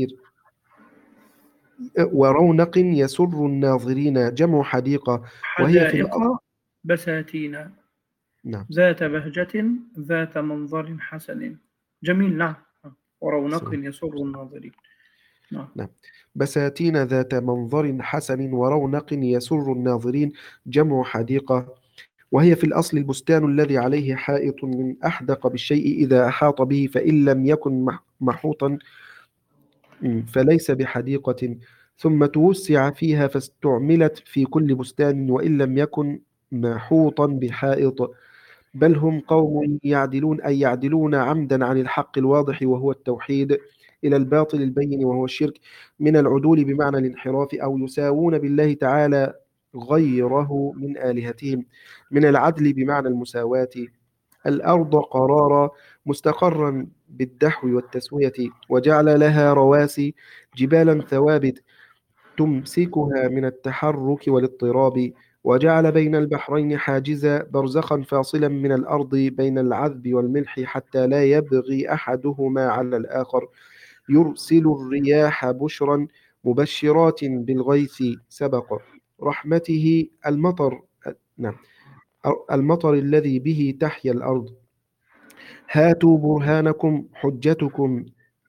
يسر الناظرين، جمع حديقة. وهي في بساتين. نعم. ذات بهجة ذات منظر حسن. جميل. نعم. ورونق يسر الناظرين. نعم. بساتين ذات منظر حسن ورونق يسر الناظرين، جمع حديقة. وهي في الأصل البستان الذي عليه حائط من أحدق بالشيء إذا أحاط به، فإن لم يكن محوطا فليس بحديقة، ثم توسع فيها فاستعملت في كل بستان، وإن لم يكن محوطا بحائط. بل هم قوم يعدلون، أي يعدلون عمدا عن الحق الواضح وهو التوحيد إلى الباطل البين وهو الشرك، من العدول بمعنى الانحراف، أو يساوون بالله تعالى غيره من آلهتهم، من العدل بمعنى المساواة. الأرض قرارا مستقرا بالدحو والتسوية، وجعل لها رواسي جبالا ثوابت تمسكها من التحرك والاضطراب، وجعل بين البحرين حاجزا برزخا فاصلا من الأرض بين العذب والملح حتى لا يبغي أحدهما على الآخر. يرسل الرياح بشرا مبشرات بالغيث سبق. رحمته المطر. نعم. المطر الذي به تحيا الأرض. هاتوا برهانكم حجتكم.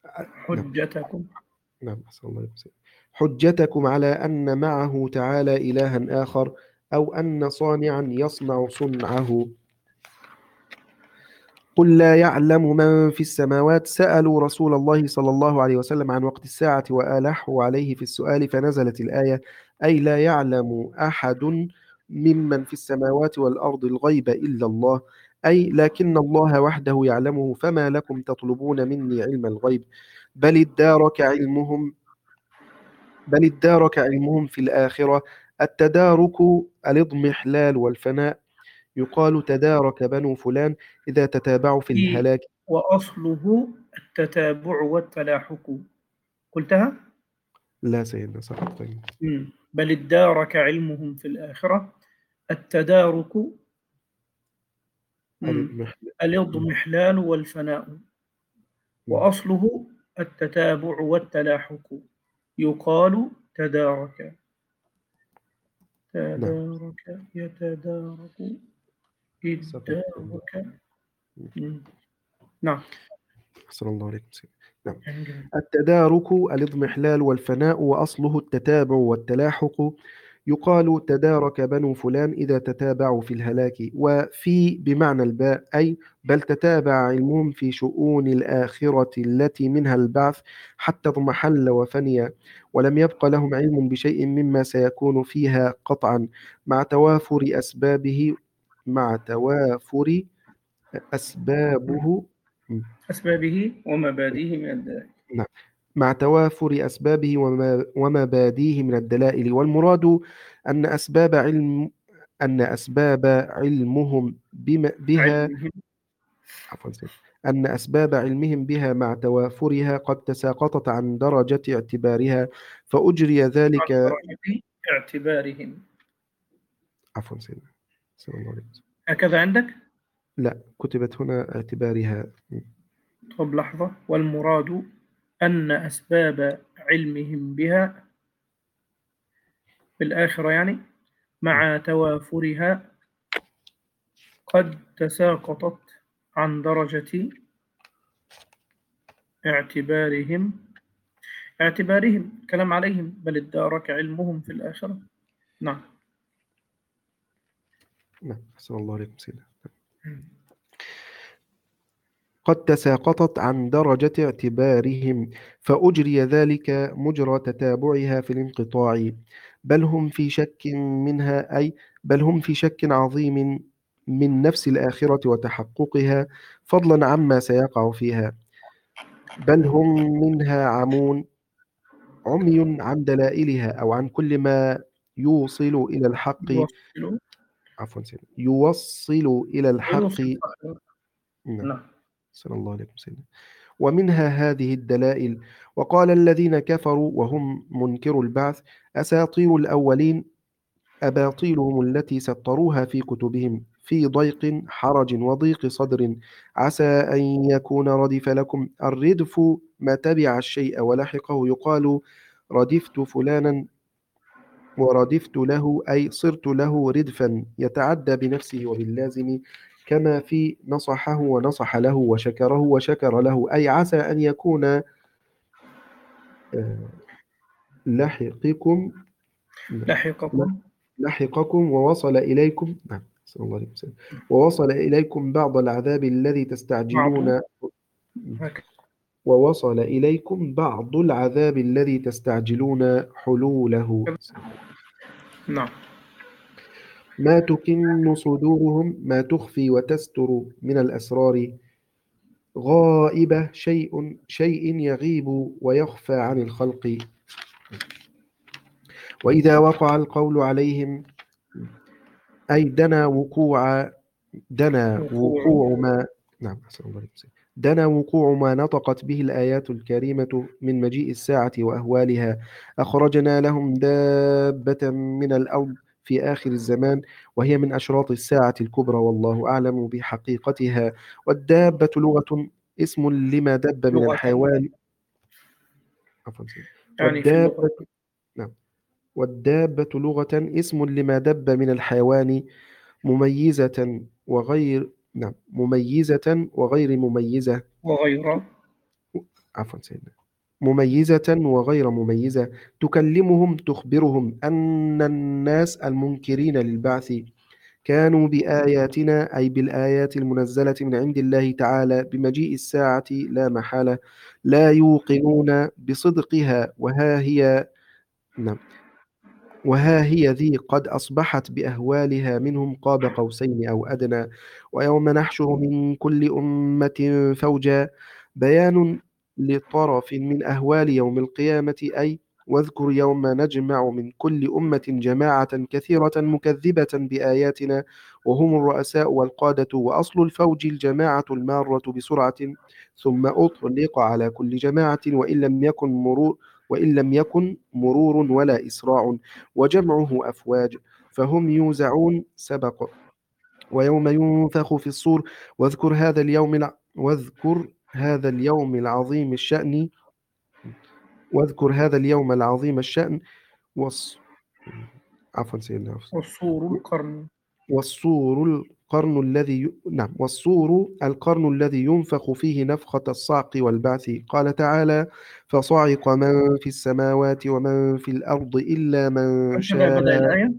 نعم. حجتكم على أن معه تعالى إلها آخر، أو أن صانعا يصنع صنعه. قل لا يعلم من في السماوات. سألوا رسول الله صلى الله عليه وسلم عن وقت الساعة وألحوا عليه في السؤال، فنزلت الآية: أي لا يعلم أحد ممن في السماوات والأرض الغيب إلا الله، أي لكن الله وحده يعلمه، فما لكم تطلبون مني علم الغيب. بل ادارك علمهم في الآخرة. التدارك الاضمحلال والفناء، يقال تدارك بنو فلان إذا تتابعوا في الهلاك. وأصله التتابع والتلاحق. قلتها؟ لا سيدنا سقط. بل ادارك علمهم في الآخرة. التدارك الاضمحلال والفناء، وأصله التتابع والتلاحق. يقال تدارك يتدارك إدارك. نعم. أحسن الله عليكم سيدنا. نعم. التدارك الاضمحلال والفناء، وأصله التتابع والتلاحق. يقال تدارك بنو فلان إذا تتابعوا في الهلاك. وفي بمعنى الباء، أي بل تتابع علمهم في شؤون الآخرة التي منها البعث حتى اضمحل وفني، ولم يبق لهم علم بشيء مما سيكون فيها قطعا، مع توافر أسبابه ومبادئه من الدلائل. نعم. مع توافر أسبابه ومبادئه من الدلائل. والمراد أن أسباب علمهم بها أن أسباب علمهم بها مع توافرها قد تساقطت عن درجة اعتبارها، فأجري ذلك عن درجة اعتبارهم. عفوا سيدنا. هكذا عندك؟ لا، كتبت هنا اعتبارها. طب لحظة. والمراد أن أسباب علمهم بها في الآخرة يعني مع توافرها قد تساقطت عن درجة اعتبارهم كلام عليهم. بل ادارك علمهم في الآخرة. نعم. أحسن الله عليكم سيدنا. قد تساقطت عن درجة اعتبارهم، فأجري ذلك مجرى تتابعها في الانقطاع. بل هم في شك منها، أي بل هم في شك عظيم من نفس الآخرة وتحققها، فضلا عما سيقع فيها. بل هم منها عمي عن دلائلها، أو عن كل ما يوصل إلى الحق. يوصل إلى الحق. نعم. صلى الله عليه وسلم. ومنها هذه الدلائل. وقال الذين كفروا وهم منكروا البعث: أساطير الأولين أباطيلهم التي سطروها في كتبهم، في ضيق حرج وضيق صدر، عسى أن يكون ردف لكم. الردف ما تبع الشيء ولحقه. يقال ردفت فلانا وردفت له، أي صرت له ردفا، يتعدى بنفسه وباللازم، كما في نصحه ونصح له وشكره وشكر له، أي عسى أن يكون لحقكم ووصل إليكم. نعم. صلى الله عليه وسلم. ووصل إليكم بعض العذاب الذي تستعجلون. ووصل إليكم بعض العذاب الذي تستعجلون حلوله. نعم. ما تكن صدورهم، ما تخفي وتستر من الأسرار، غائبة شيء يغيب ويخفى عن الخلق. وإذا وقع القول عليهم، أي دنا وقوع ما نعم دنا وقوع ما نطقت به الآيات الكريمة من مجيء الساعة وأهوالها، أخرجنا لهم دابة من الأرض في آخر الزمان، وهي من أشراط الساعة الكبرى، والله أعلم بحقيقتها. والدابة لغة اسم لما دب من الحيوان. والدابة لغة اسم لما دب من الحيوان، مميزة وغير مميزة. مميزة وغير مميزة. تكلمهم، تخبرهم أن الناس المنكرين للبعث كانوا بآياتنا، أي بالآيات المنزلة من عند الله تعالى بمجيء الساعة لا محالة، لا يوقنون بصدقها. وها هي ذي قد أصبحت بأهوالها منهم قاب قوسين أو أدنى. ويوم نحشر من كل أمة فوجا، بيان لطرف من أهوال يوم القيامة، أي واذكر يوم نجمع من كل أمة جماعة كثيرة مكذبة بآياتنا وهم الرؤساء والقادة وأصل الفوج الجماعة المارة بسرعة ثم أطلق على كل جماعة وإن لم يكن مرور ولا إسراع وجمعه أفواج فهم يوزعون سبق ويوم ينفخ في الصور واذكر هذا اليوم العظيم الشأن واذكر هذا اليوم العظيم الشأن عفوا سيدنا والصور القرن الذي ينفخ فيه نفخة الصعق والبعث قال تعالى فصعق من في السماوات ومن في الأرض إلا من شاء. بدأ الآية؟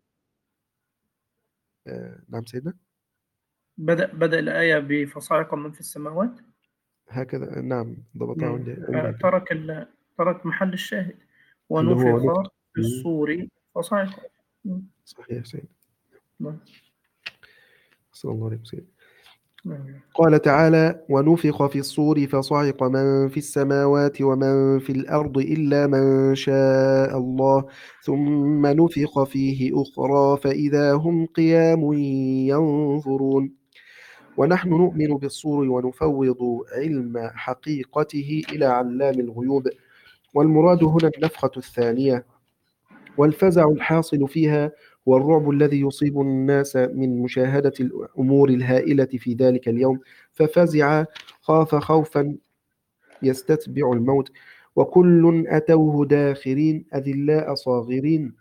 نعم سيدنا. بدأ الآية بفصاعق من في السماوات هكذا. نعم ضبطها عندي. ترك محل الشاهد ونفخ في الصور فصاعق. صحيح سيدنا. نعم. صلى الله عليه وسلم. قال تعالى ونفخ في الصور فصعق من في السماوات ومن في الأرض إلا من شاء الله ثم نفخ فيه أخرى فإذا هم قيام ينظرون ونحن نؤمن بالصور ونفوض علم حقيقته إلى علام الغيوب والمراد هنا النفخة الثانية والفزع الحاصل فيها هو الرعب الذي يصيب الناس من مشاهدة الأمور الهائلة في ذلك اليوم ففزع خاف خوفا يستتبع الموت وكل أتوه داخرين أذلاء صاغرين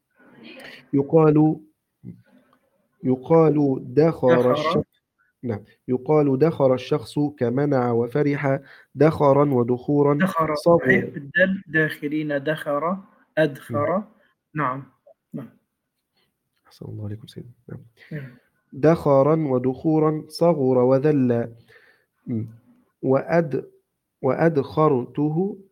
يقال دخر الشخص. نعم يقال دخر الشخص كمنع وفرح دخرا ودخورا صحيح بالدال داخرين دخر أدخر. نعم. أحسن الله عليكم سيدنا. نعم. دخرا ودخورا صغر وذل وأدخرته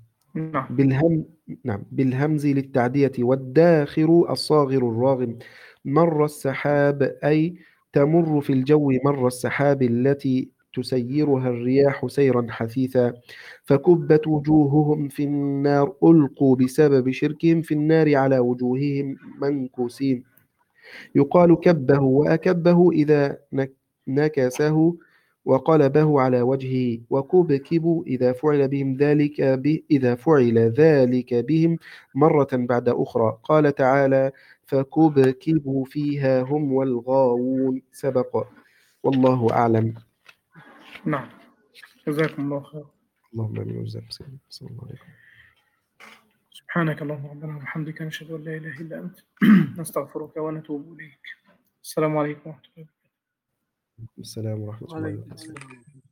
بالهمز للتعدية والداخر الصاغر الراغم مر السحاب أي تمر في الجو مر السحاب التي تسيرها الرياح سيرا حثيثا فكبت وجوههم في النار ألقوا بسبب شركهم في النار على وجوههم منكوسين يقال كبه وأكبه إذا نكسه وقلبه على وجهه وكبكبوا إذا فعل ذلك بهم مرة بعد أخرى قال تعالى فكبكبوا فيها هم والغاوون سبق والله أعلم. نعم جزاكم الله خير. اللهم آمين وجزاكم سيدنا. صلى الله عليكم. سبحانك اللهم ربنا وبحمدك نشهد أن لا إله إلا أنت نستغفرك ونتوب إليك. السلام عليكم ورحمة الله وبركاته. السلام ورحمة الله وبركاته.